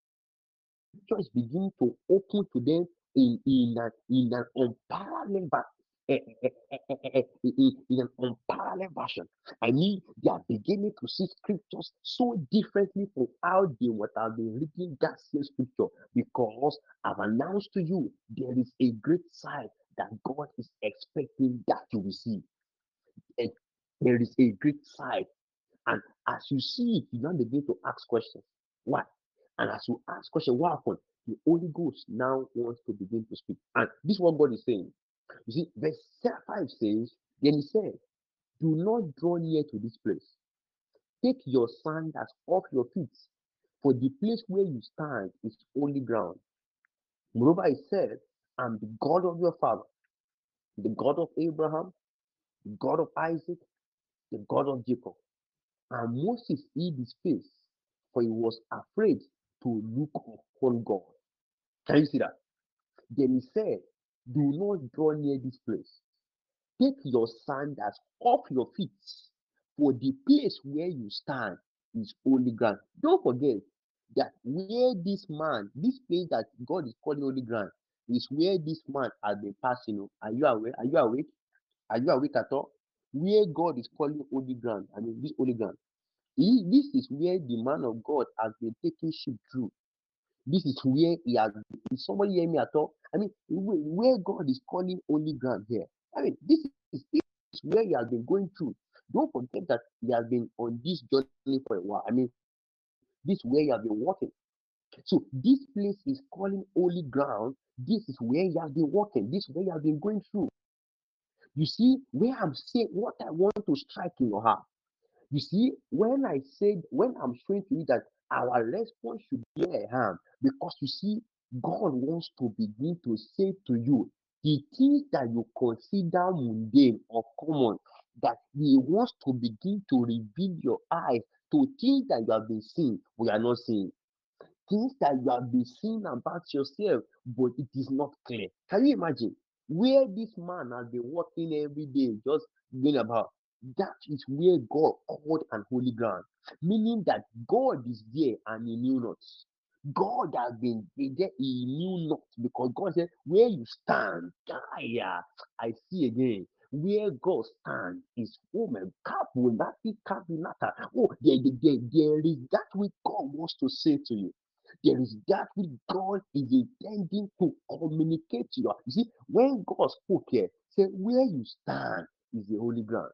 is beginning to open to them in, in, an, in an unparalleled va- eh, eh, eh, eh, eh, eh, in, in an unparalleled version. I mean, they are beginning to see scriptures so differently from how they would have been reading that same scripture, because I've announced to you there is a great side that God is expecting that you will see. And there is a great side. And as you see it, you now begin to ask questions. Why? And as you ask questions, what happened? The Holy Ghost now wants to begin to speak. And this is what God is saying. You see, verse five says, then he said, do not draw near to this place. Take your sandals off your feet, for the place where you stand is holy ground. Moreover, he said, I'm the God of your father, the God of Abraham, the God of Isaac, the God of Jacob. And Moses hid his face, for he was afraid to look upon God. Can you see that? Then he said, do not draw near this place. Take your sandals off your feet, for the place where you stand is holy ground. Don't forget that where this man, this place that God is calling holy ground, is where this man has been passing. Are you aware? Are you awake? Are you awake at all? Where God is calling holy ground, I mean this holy ground. He, this is where the man of God has been taking sheep through. This is where he has been. Is somebody hear me at all? I mean, where, where God is calling holy ground here. I mean, this is, this is where he has been going through. Don't forget that he has been on this journey for a while. I mean, this is where he has been walking. So this place is calling holy ground. This is where he has been walking. This is where he has been going through. You see, where I'm saying what I want to strike in your heart. You see, when I said, when I'm showing to you that our response should be a harm, because you see, God wants to begin to say to you the things that you consider mundane or common, that He wants to begin to reveal your eyes to things that you have been seeing, we are not seeing. Things that you have been seeing about yourself, but it is not clear. Can you imagine where this man has been working every day, just going about? That is where God called an holy ground, meaning that God is there and He knew not. God has been there, He knew not, because God said, "Where you stand, ah, yeah, I see again." Where God stands is, oh my God, will that be cabinata? Oh, there, there, there there is that which God wants to say to you. There is that which God is intending to communicate to you. You see, when God spoke here, say, "Where you stand is the holy ground."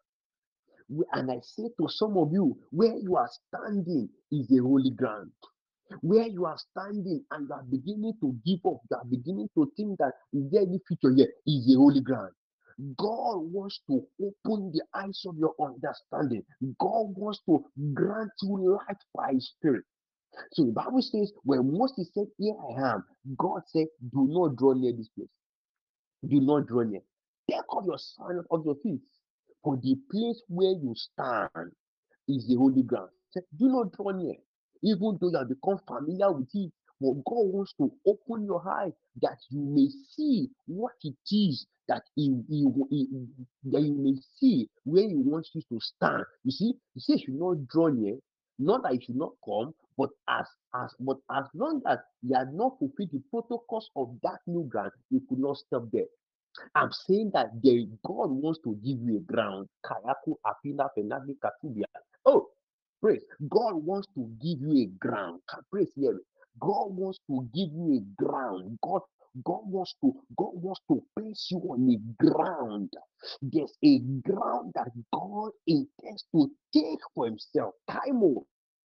And I say to some of you, where you are standing is the holy ground. Where you are standing and you are beginning to give up, you are beginning to think that is there any future here, is the holy ground. God wants to open the eyes of your understanding. God wants to grant you light by His Spirit. So the Bible says, when Moses said, "Here I am," God said, "Do not draw near this place. Do not draw near. Take off your sandals of your feet. For the place where you stand is the holy ground." Say, do not draw near. Even though you have become familiar with it, but God wants to open your eyes that you may see what it is that he, he, he- that you may see where He wants you to stand. You see, He says you should not draw near, not that you should not come, but as as but as long as you had not fulfilled the protocols of that new ground, you could not stop there. I'm saying that there, God wants to give you a ground. Kayaku apina penagi katubia. Oh, praise. God wants to give you a ground. Ka- Praise here. God wants to give you a ground. God, God wants to, God wants to place you on a ground. There's a ground that God intends to take for Himself. Kaimo,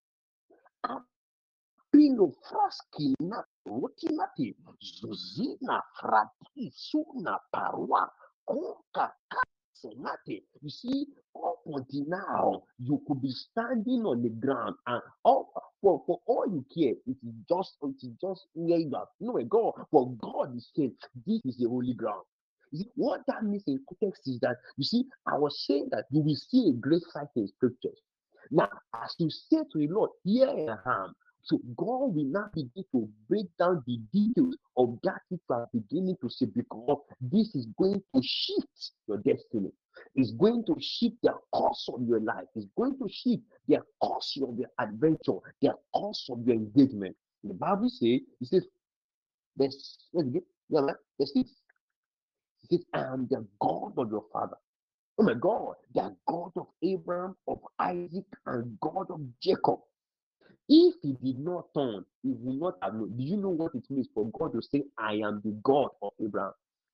apilo fraski na rotinati, zuzina frati suna parwa, konka Senate. You see, up until now, you could be standing on the ground, and all for, for all you care, it is just it is just where you are. No, God, for God is saying, this is the holy ground. You see, what that means in context is that, you see, I was saying that you will see a great sight in scriptures. Now, as you say to the Lord, here I am. So God will now begin to break down the details of that which you are beginning to see, because this is going to shift your destiny. It's going to shift the course of your life. It's going to shift the course of your adventure, the course of your engagement. The Bible says, it says, let's, let's get, yeah, man, let's see. It says, "I am the God of your father." Oh my God, the God of Abraham, of Isaac, and God of Jacob. If he did not turn, he would not have known. Do you know what it means for God to say, "I am the God of Abraham,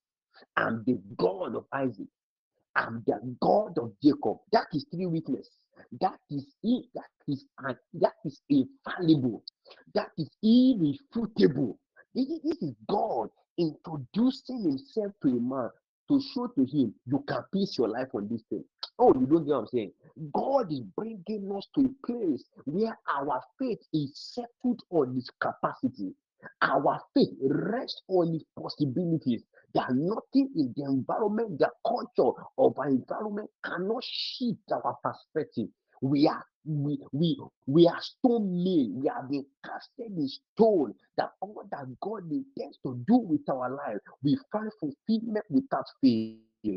I'm the God of Isaac, I'm the God of Jacob"? That is three witness. That is it. That is uh, that is infallible. That is irrefutable. This is, this is God introducing Himself to a man to show to him, you can piece your life on this thing. Oh, you don't get what I'm saying? God is bringing us to a place where our faith is settled on His capacity. Our faith rests on His possibilities. That nothing in the environment, the culture of our environment cannot shift our perspective. We are we we we are stone made. We are being casted in stone. That all that God intends to do with our life, we find fulfillment without fail.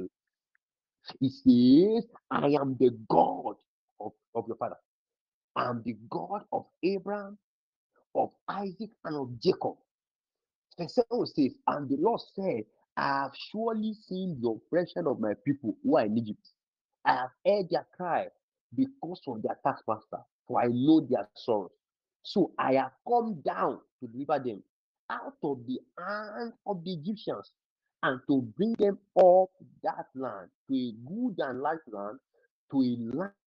He says, "I am the God of, of your father. I am the God of Abraham, of Isaac, and of Jacob." Verse seven says, "And the Lord said, I have surely seen the oppression of my people who are in Egypt. I have heard their cry because of their taskmaster, for I know their sorrows. So I have come down to deliver them out of the hand of the Egyptians, and to bring them up that land, to a good and light land, to a land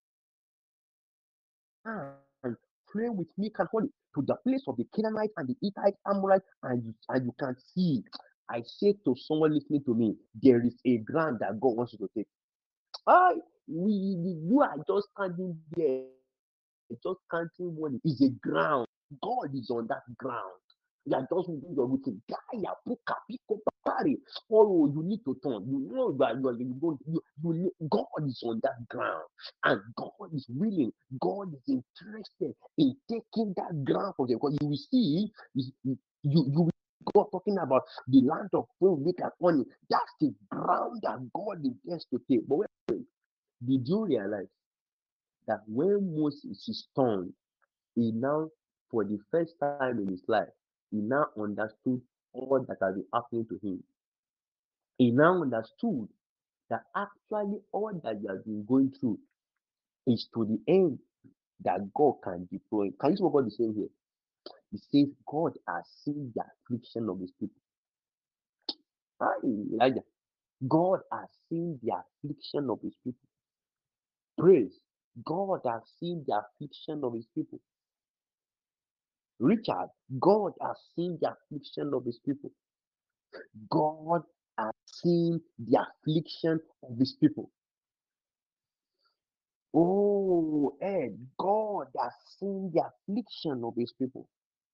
flowing with milk and honey, to the place of the Canaanites and the Hittites, Amorites, and you, and you can see. I say to someone listening to me, there is a ground that God wants you to take. I we you are just standing there, just counting money. It's a ground. God is on that ground. You are just doing your routine. Gaya, puka, piko, papari. Oh, you need to turn. You know that you are you, don't- you, you need- God is on that ground, and God is willing. God is interested in taking that ground from you. Because you will see, you you you will see God talking about the land of full milk and honey. That's the ground that God intends to take. But wait, did you realize that when Moses is turned, he now, for the first time in his life, he now understood all that had been happening to him. He now understood that actually all that he has been going through is to the end that God can deploy. Can you see what God is saying here? He says God has seen the affliction of his people. Ah, Elijah, God has seen the affliction of his people. Praise. God has seen the affliction of his people. Richard, God has seen the affliction of his people. God has seen the affliction of his people. Oh, Ed, God has seen the affliction of his people.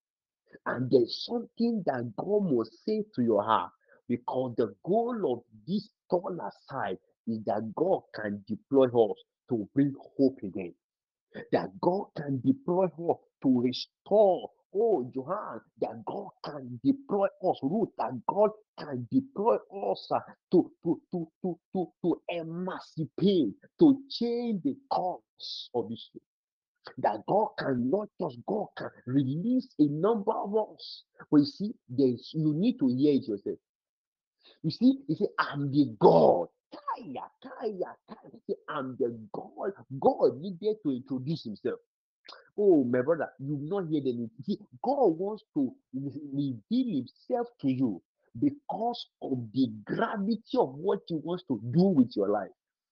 And there's something that God must say to your heart, because the goal of this turn aside is that God can deploy us to bring hope again. That God can deploy us to restore. Oh, Johan, that God can deploy us, Ruth, that God can deploy us uh, to, to, to, to, to, to emancipate, to change the course of history. That God can not just God can release a number of us. But you see, there's you need to hear it yourself. You see, you say, I'm the God. Kaya, kaya, kaya. You say, I'm the God. God needed to introduce himself. Oh, my brother, you've not heard anything. See, God wants to re- reveal himself to you because of the gravity of what he wants to do with your life.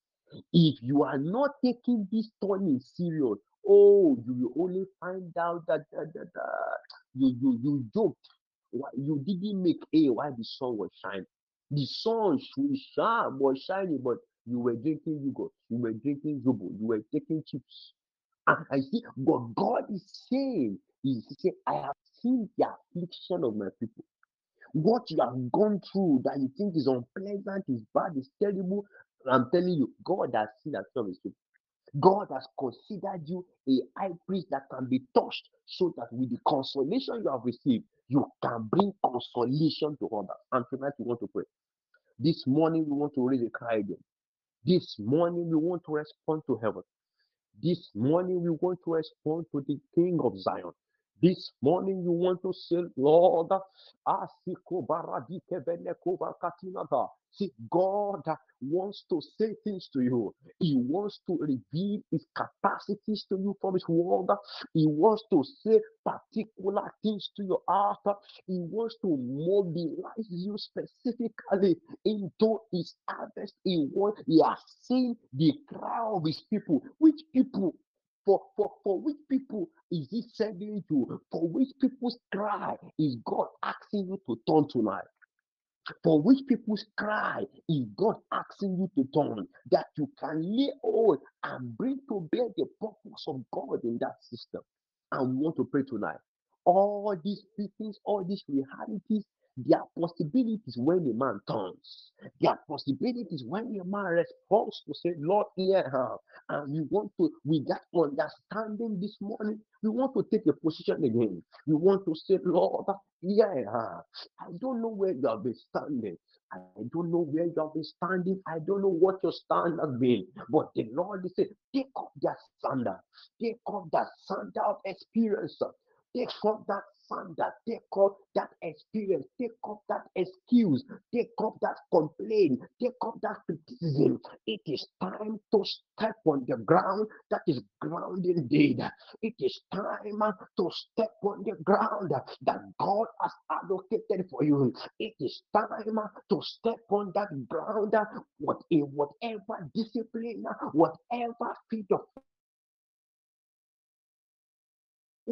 If you are not taking this turning serious, oh, you will only find out that, that, that, that you, you, you joked. Why- You didn't make A while the sun was shining. The sun should shine, was shining, but you were drinking yogurt, you were drinking zobo, you were taking chips. And I see what God is saying is He said, I have seen the affliction of my people. What you have gone through that you think is unpleasant, is bad, is terrible. I'm telling you, God has seen that some of his people. God has considered you a high priest that can be touched, so that with the consolation you have received, you can bring consolation to others. And tonight we want to pray. This morning we want to raise a cry again. This morning we want to respond to heaven. This morning we want to respond to the King of Zion. This morning you want to say, Lord, Asiko Baradike Beneko Bakatinata. See, God wants to say things to you. He wants to reveal his capacities to you from his word. He wants to say particular things to your heart. He wants to mobilize you specifically into his harvest. He wants, he has seen the cry of his people. Which people? For, for, for which people is he sending you? For which people's cry is God asking you to turn tonight? For which people's cry is God asking you to turn, that you can lay hold and bring to bear the purpose of God in that system? And we want to pray tonight. All these things, all these realities, there are possibilities when a man turns. There are possibilities when a man responds to say, Lord, here I am. And we want to, with that understanding this morning, we want to take a position again. We want to say, Lord, here I am. I don't know where you have been standing. I don't know where you have been standing. I don't know what your stand has been. But the Lord is saying, take up that sandal. Take up that sandal of experience. Take up that sandal. Take up that experience. Take up that excuse. Take up that complaint. Take up that criticism. It is time to step on the ground that is ground indeed. It is time uh, to step on the ground that God has allocated for you. It is time uh, to step on that ground, uh, what in whatever discipline, uh, whatever field of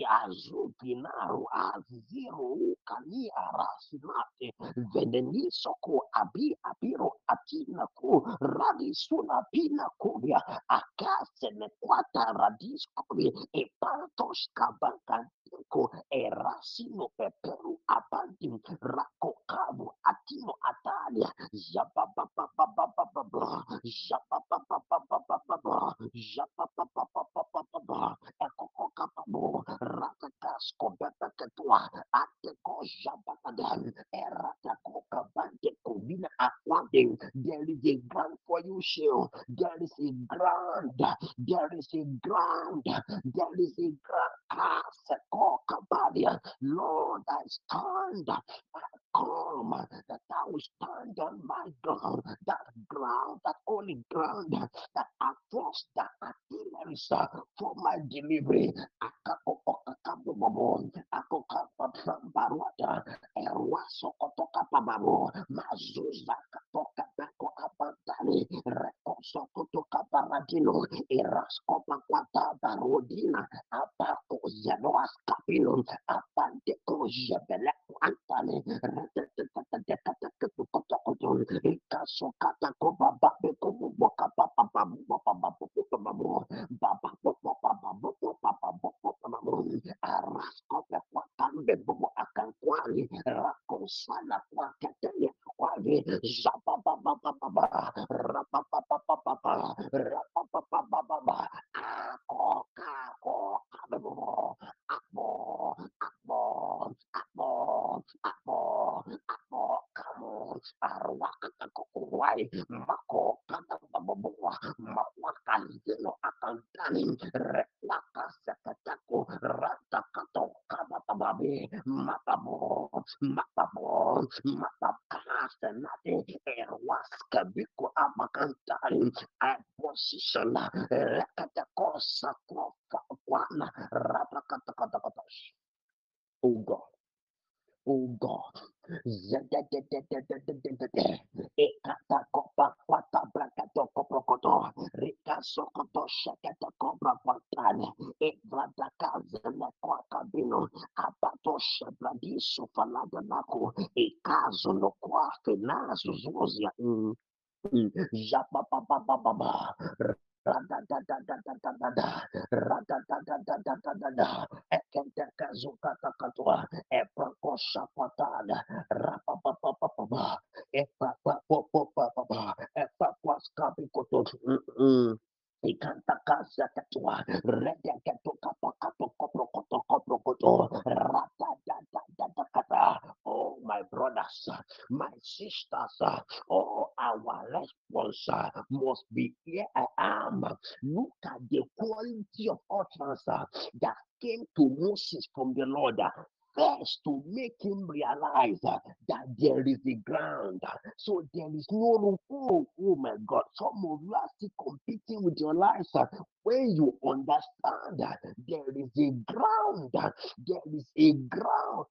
Iazupinaru Aziru Kani Arasinate Venenisoko Abi Abiro Atinaku Radisuna Pina Kuria Akasene Quata Radiscovi e Pantos Cabancanteko Erasino Peperu Abandim Rakokabu Atino Atalia Japapapapapapapa Japapapapapapapa Japapapapapapapa Ekokokapabo Ratakasko Bepeketua Ateko Japapadan Eratako Bante Kovina Aquading. There is a grant for you, Shell. There is a grant. There is a grant. There is a grant. Ah, Sekokabadia. Lord, I stand. Come that I will stand on my ground, that ground, that only ground that across the artilleries uh, for my delivery. Akakopokakabobobon, akokapapambarwata, erwasokotokapababo, mazuzakatokapakokapantani, rekosokotokaparadino, eraskopakwatabarodina, apakozenoaskapino, apanteko Antale, Kasokata Koba Babe Kobo Boka Papa Papa Baba Araskope Kwakambe Bobo Akankwali, Rakosala Kwakatele Kwali, Zababa Baba Baba, Rapapa Rapapa Ako Kako Abo Abo Abo Abo Abo Abo Kamo Arwaka Kokuai Mako Katababoa Mawakazino Akantani Replaka Sakatako Ratakato Kabababi Mapabo Mapabo Mapakasanati Erwaska Biko Amakantani I position Rekatako Sakwa Kwana Rapakatakatakotosh. Oh God. Oh God, Ekata kopa pata brakato koprokoto, Rika sokoto shakata kobra patane, Evrada kazele kwa kabino, Apato shabradiso falada nako, Ekazo no kwa fenazo zozia, Japa papa papa. Radadadadadadada, radadadadadadada, ekentekazukatakatwa, eprakosapatada, rapapapapapa, epapapapapapa, epapwaskapikoto, ikantakasakatua, redeketokapakatokoprokotokoprokoto, ratadadadadakata. Oh, my brothers, my sisters, oh, our response uh, must be here I am. Look at the quality of utterance uh, that came to Moses from the Lord. Uh, First, to make him realize uh, that there is a ground. Uh, so there is no room. Oh, oh my God. Some of you are still competing with your lives. Uh, when you understand that there is a ground, uh, there is a ground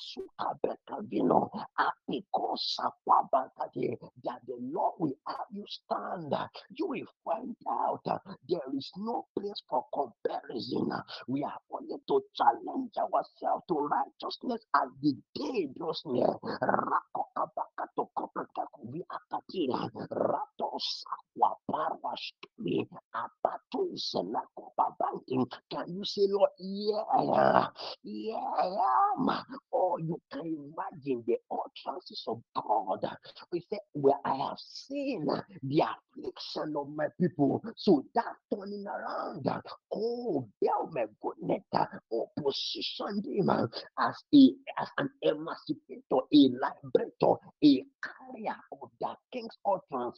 that the Lord will have you stand, uh, you will find out uh, there is no place for comparison. Uh, We are only to challenge ourselves to righteousness as the day draws near. Rakokabakatokoprakakubi akatira, ratosakwaparwashkimi, apatusenakopabante. Can you say, Lord, yeah, yeah, I am? Or you can imagine the utterances of God. We say, where I have seen the affliction of my people, so that turning around, oh, bear my goodness, oh, position him as a as an emancipator, a liberator, a carrier of the king's utterance.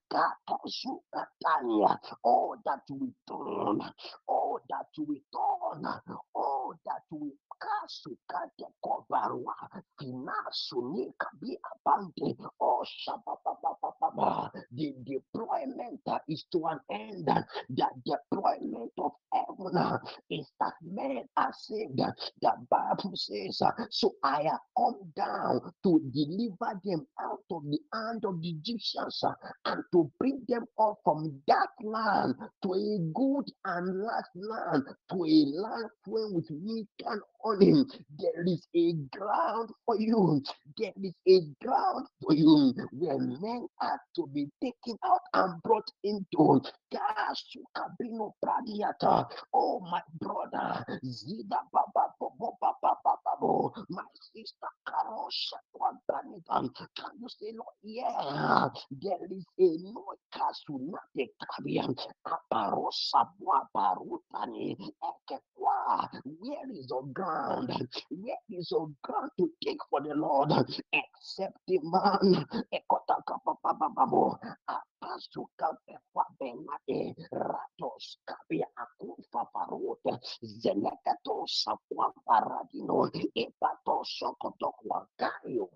Oh, that we turn, oh, that we turn, oh, that we Kasukate kobarwa, finasuni kabi abante, oh shabababababa. The deployment uh, is to an end. uh, The deployment of heaven uh, is that men are saved. uh, The Bible says, uh, so I have come down to deliver them out of the hand of the Egyptians, uh, and to bring them up from that land to a good and last land, to a land flowing with milk and honey. There is a ground for you. There is a ground for you where men are to be taken out and brought into. Kasukabino Pradiata. Oh, my brother, Zida Baba Bobo Baba Babo, my sister Karosha Quadranita. Can you say, Lord, yeah, there is a no Kasunate Kabian, Aparosa Barutani, Ekekwa. Where is your ground? Where is your ground to take for the Lord? Except the man, Ekotaka Papa Babo. Apasuka pepa benade ratos kabia akufa paruta zelekato sakwa paradino epato sokoto kwa kayo.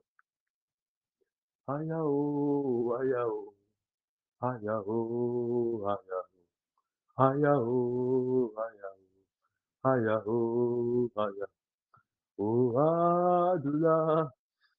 Ayao, ayao, ayao, ayao, ayao, ayao, ayao, ayao. Oh, Adula,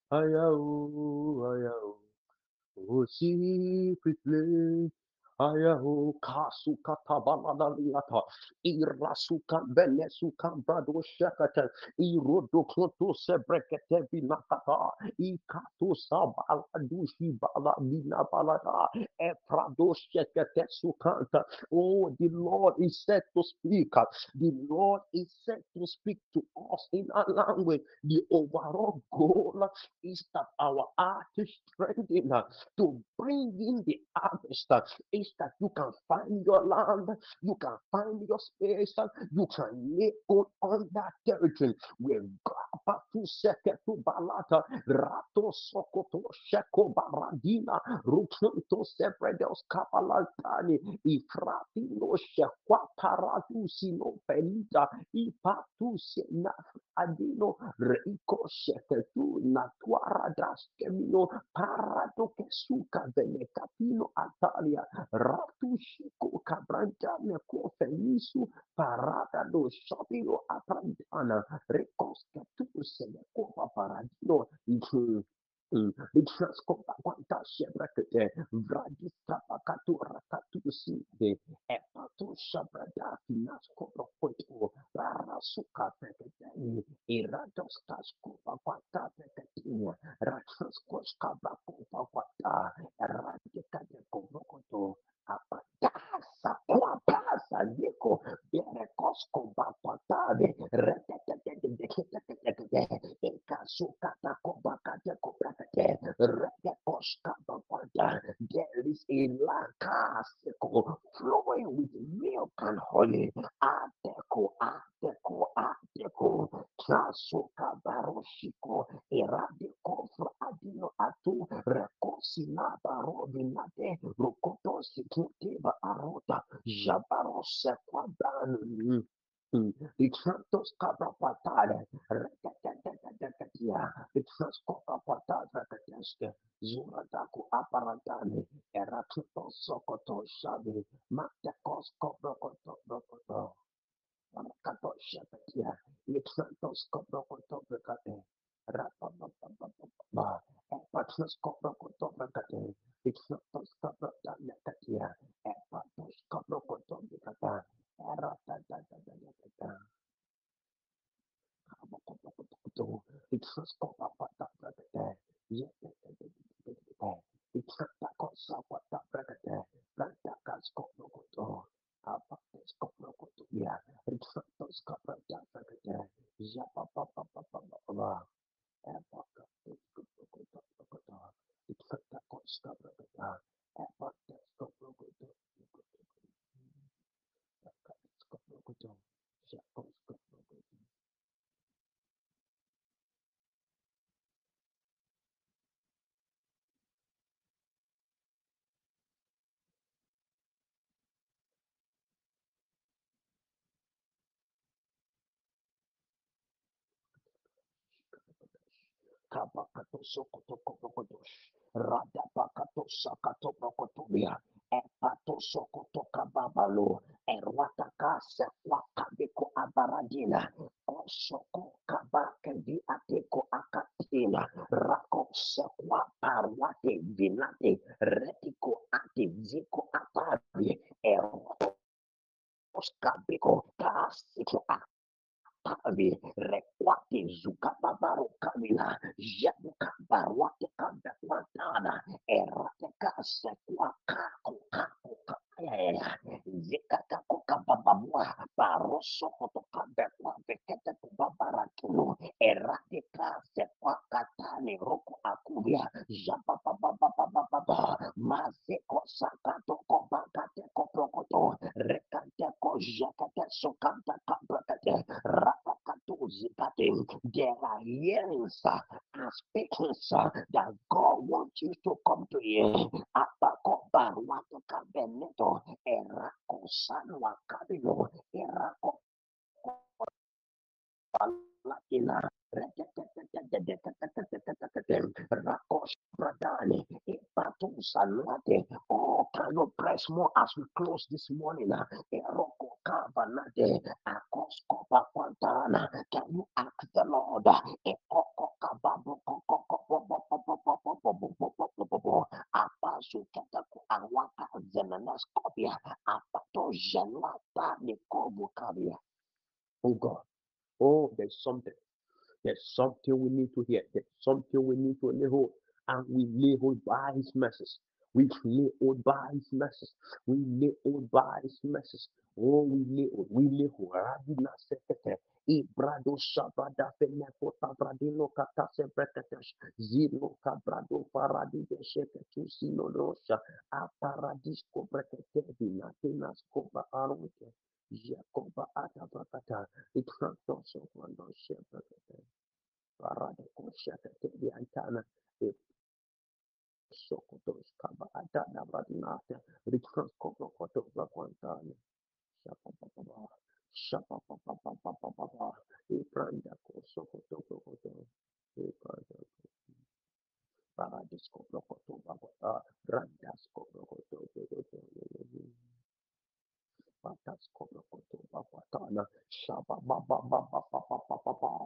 ayao, ayao. Oh, secret place. Ayaho kasu kata balada liata. Irasuka belesuka brado shakata. Irodo kloto sebrekete binakata. Ikato sabala dushi bala bina balada. Efrado shakete sukanta. Oh, the Lord is set to speak. The Lord is set to speak to us in our language. The overall goal is that our heart is strengthened to bring in the harvest, uh, is that you can find your land, you can find your space, uh, you can lay hold on that territory where God to to balata rato sokoto sheko baradina rukunto sepredos kapalatani ifratino shekwa paratu sino pelita ipatu sena adino reiko sheketu natuara das kemino parato che suca vene capino atalia ratu shiko cabranta ne felisu parata do shopino aprantana recosca tu se ne copa paradino di trascopa quanta shebrakete vradista pakato rakatu sinde e pato shabrada finasco propoto para suka pekete irados cascopa quanta peketina ratos coscaba copa quanta radicata de covocoto apatasa quapasa dico bere cosco bapatade retete de casukata cobacate copacate retecosta bapata. There is a lacasico flowing with milk and honey. Ateco, ateco, ateco, trasuka baroshiko, eradico fradino atu, recosina barodinate, rukoto sikuteba arota, jabarose quadan. The Santos Cabapatale, Recatatia, the Transcopapata, Recatesca, Zurataku Aparatani, Erato Sokoto Shabi, Matacos Coprocoto Brocoto, Marcato Shapatia, the Santos Coprocoto Recate, Rapapapa, Epatus Coprocoto Recate, the Santos Caprata Necatia, Epatus Coprocoto Recata. It's just called up at that bracket there. Yes, it's that cause up at that bracket there. That has got no good. Apa it's got no good. Yeah, it's not those cup at that bracket there. Yappa papa papa papa. Apa it's got no good. It's that cause up bracket there. Apa it's got no good. It's got no good. Yappa it's got no good. Kabakato sokoto kopokotosh. Rada bakato sakato prokotobia. Epato sokoto kababalo. Erwataka sekwakabeko abaradina. Osoko kabake di ateko akatina. Rako sekwa parwate Retico ate ziko atavi eroskabiko kasiko atavi rekwate zuka babaro kamina jabuka barwate kanda kwantana erate kase kwa kako kako kakaya zikata kuka babamwa baroso koto kanda kwa vekete kubabaratunu erate kase kwa katani roko akuvia japa babababababa mazeko sakato kobakate koprokoto rekate ko jakate sokanta kabrakate rapakato zikate. There are hearings uh, aspects uh, that God wants you to come to Him. Apako barwato kabeneto erako sanwa kabino erako Latina, Rakos Pradani, Ipatu Salate. Oh, can you press more as we close this morning? Eroko Kavanate, Akos Kopa Pantana. Can you ask the Lord? Ekoko Kababu Apasu Kataku Awaka Zenaskopia, Apato Janata Nikobu Kabia. Oh God. Oh, there's something. There's something we need to hear. There's something we need to lay hold. And we lay hold by his message. We lay hold by his message. We lay hold by his message. Oh, we lay hold. We lay hold. Radina sekete. Ibrado sabada feneko tabradino kata sebretetes. Zino kabrado paradide sheketu sino rosa. Aparadisco brekete vinatenas koba aronke. Jacoba atabakata. It translates of one shepherd. Parade koshaka tebi antana e sokotos kaba atana badinata rikros koko koto bakwantana shapa papa shapa papa papa papa e pranda ko sokoto koto e pranda paradis ko koto bakota randas ko koto koto patas ko koto bakwatana shapa baba baba papa papa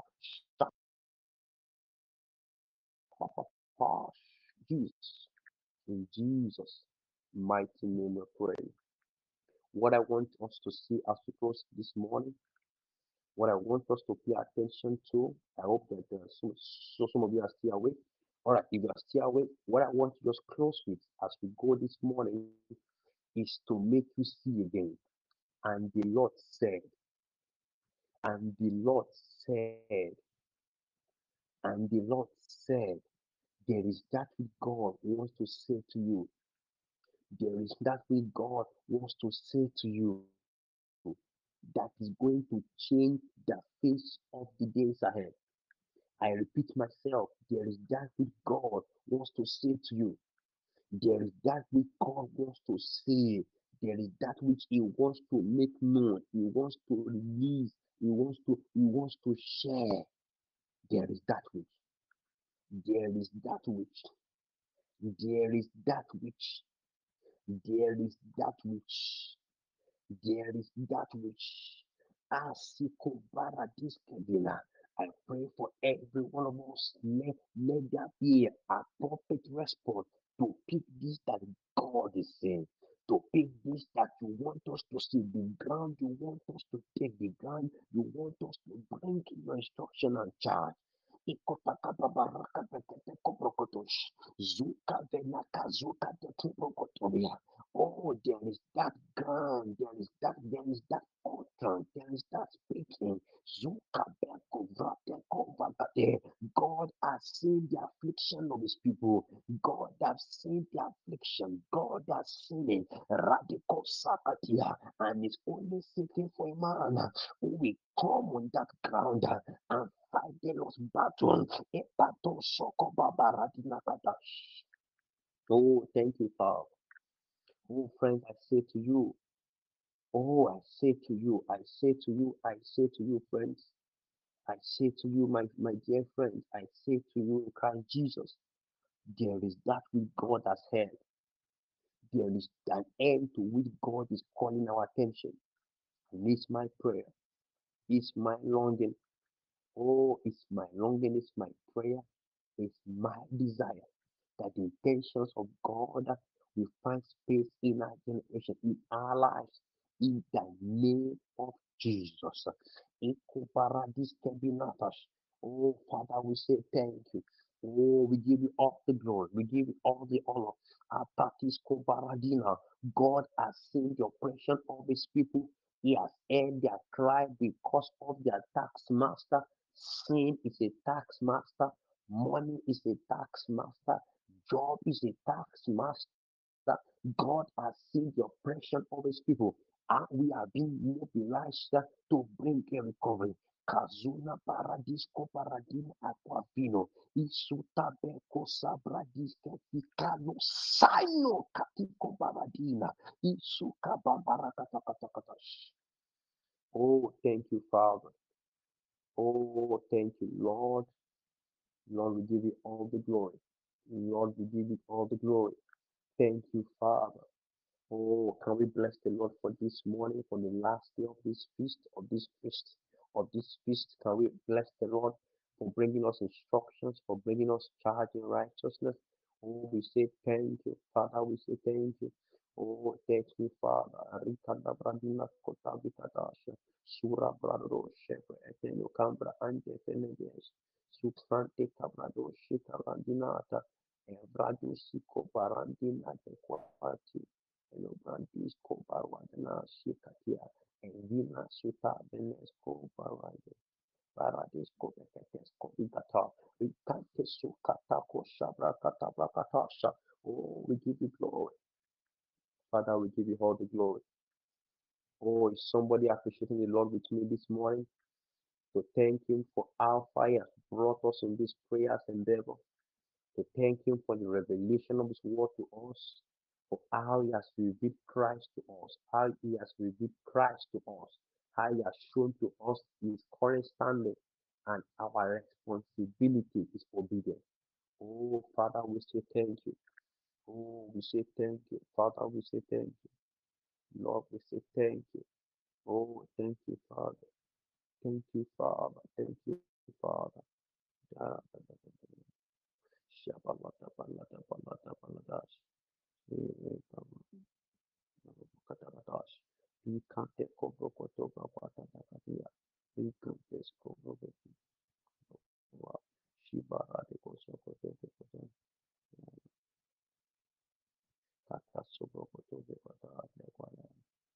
shapa papa Jesus. In Jesus' mighty name we pray. What I want us to see as we close this morning, what I want us to pay attention to, I hope that uh, some, so some of you are still awake. All right, if you are still awake, what I want to just close with as we go this morning is to make you see again. And the Lord said, and the Lord said, and the Lord said, there is that which God wants to say to you. There is that which God wants to say to you that is going to change the face of the days ahead. I repeat myself, there is that which God wants to say to you. There is that which God wants to say. There is that which He wants to make known. He wants to release. He wants to He wants to share. There is that which. There is that which. There is that which. There is that which. There is that which Asiko Baradiskevina. I pray for every one of us. Let, let there be a appropriate response to pick this that God is saying. To pick this that you want us to see, the ground you want us to take, the ground you want us to bring in your instruction and charge. Ikotakababarakapekekekobrokotosh. Zuka venaka zuka tekibrokotovia. Oh, there is that ground, there is that, there is that utterance, there is that speaking. Zuka bekovratekovagate. God has seen the affliction of his people. God has seen the affliction. God has seen it. Radical sakatia, and is only seeking for a man who will come on that ground and fight the lost battle. A battle soko babaradinakata. Oh, thank you, Father. Oh, friend, I say to you, oh, I say to you, I say to you, I say to you, friends, I say to you, my, my dear friends, I say to you in Christ Jesus, there is that which God has heard. There is an end to which God is calling our attention. And it's my prayer. It's my longing. Oh, it's my longing. It's my prayer. It's my desire that the intentions of God We find space in our generation, in our lives, in the name of Jesus. Ikobaradis kebinatas. Oh, Father, we say thank you. Oh, we give you all the glory. We give you all the honor. Atatis kobaradina. God has seen the oppression of his people. He has heard their cry because of their tax master. Sin is a tax master. Money is a tax master. Job is a tax master. God has seen the oppression of his people, and we are being mobilized uh, to bring a recovery. Kazuna paradisco paradina aquavino. Isuta beko sabradiske fikano saino katiko paradina. Isuka babarakata katakatash. Oh, thank you, Father. Oh, thank you, Lord. Lord, we give you all the glory. Lord, we give you all the glory. Thank you, Father. Oh, can we bless the Lord for this morning, for the last day of this feast, of this feast, of this feast? Can we bless the Lord for bringing us instructions, for bringing us charge in righteousness? Oh, we say thank you, Father. We say thank you. Oh, thank you, Father. Rikanda brandina kota vitadasha. Sura brado shepe eteno kambra ante fenedies. Suprante cabrado shika brandinata. Evrado siko barandina de quati. Hello, Brandisco Barwadana Shikatia, and Vina Suta Benesco Barade, Baradisco Bekatesco Vigata, Rikantesu Katako Shabra Katabakatasha. Oh, we give you glory. Father, we give you all the glory. Oh, is somebody appreciating the Lord with me this morning? To thank Him for how fire brought us in this prayers endeavor. To thank Him for the revelation of His word to us, for how He has revealed Christ to us, how He has revealed Christ to us, how He has shown to us His current standing, and our responsibility is obedience. Oh, Father, we say thank you. Oh, we say thank you. Father, we say thank you. Lord, we say thank you. Oh, thank you, Father. Thank you, Father. Thank you, Father. Da, da, da, da, da. Shabalata, balata, balata, balata. Kataradas. We can't take over Kotoba Patakadia. We can't take over Shibara de Kosoko Koto. Kata Sobo Koto de Pata Aquala.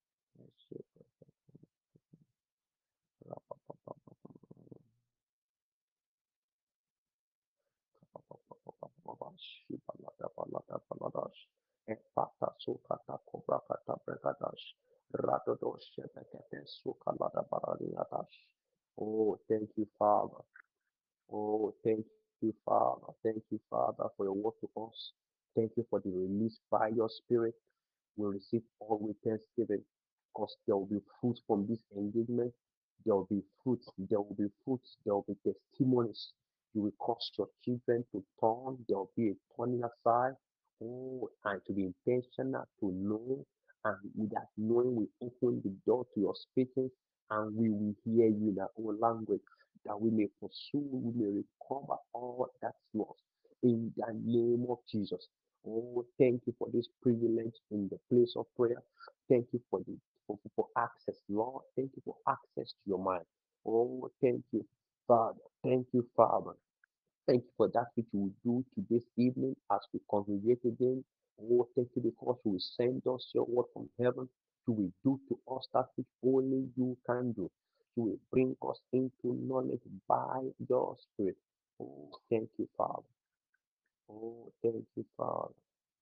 Shibalata Palata Paladas. Epata Sukata Cobra Kata Bregadas. Ratodos Shepekete Sukalata Baradiatas. Oh, thank you, Father. Oh, thank you, Father. Thank you, Father, for your word to us. Thank you for the release by your spirit. We receive all with thanksgiving because there will be fruit from this engagement. There will be fruit. There will be fruits. There will be testimonies. You will cause your children to turn. There will be a turning aside. Oh, and to be intentional to know. And with that knowing, we open the door to your speaking and we will hear you in our own language that we may pursue, we may recover all that's lost in the name of Jesus. Oh, thank you for this privilege in the place of prayer. Thank you for the for, for access, Lord. Thank you for access to your mind. Oh, thank you, Father. Thank you, Father. Thank you for that which you will do to this evening as we congregate again. Oh, thank you because you will send us your word from heaven. You will do to us that which only you can do. You will bring us into knowledge by your spirit. Oh, thank you, Father. Oh, thank you, Father.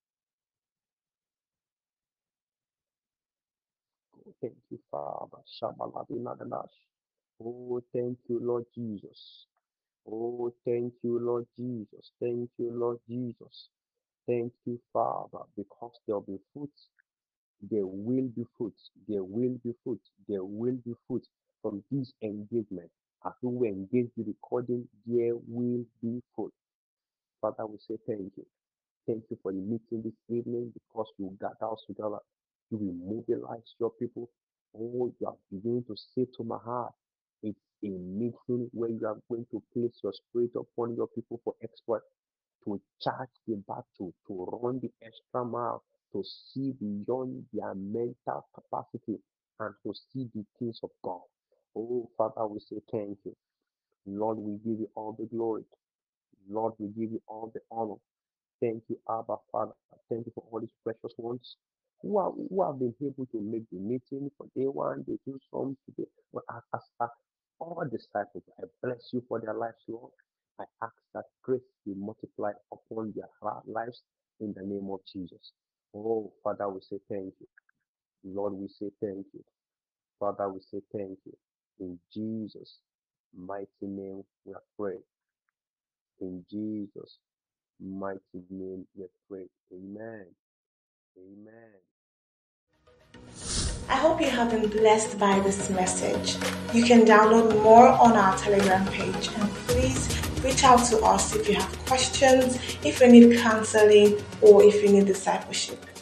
Oh, thank you, Father. Shabaladinadanash. Oh, thank you, Lord Jesus. Oh, thank you, Lord Jesus. Thank you, Lord Jesus. Thank you, Father, because there will be fruits. There will be fruits. There will be fruits. There will be fruits from this engagement. As we engage the recording, there will be fruit. Father, we say thank you. Thank you for the meeting this evening because you gather us together. You will mobilize your people. Oh, you are beginning to say to my heart, it's a meeting where you are going to place your spirit upon your people for exploit, to charge the battle, to run the extra mile. to see beyond their mental capacity and to see the things of God. Oh, Father, we say thank you. Lord, we give you all the glory. Lord, we give you all the honor. Thank you, Abba, Father. Thank you for all these precious ones who, are, who have been able to make the meeting for day one, day two, some today. But as, as, as all disciples, I bless you for their lives, Lord. I ask that grace be multiplied upon their lives in the name of Jesus. Oh, Father, we say thank you. Lord, we say thank you. Father, we say thank you. In Jesus' mighty name, we are praying. In Jesus' mighty name, we pray. Amen. Amen. I hope you have been blessed by this message. You can download more on our Telegram page, and please reach out to us if you have questions, if you need counseling, or if you need discipleship.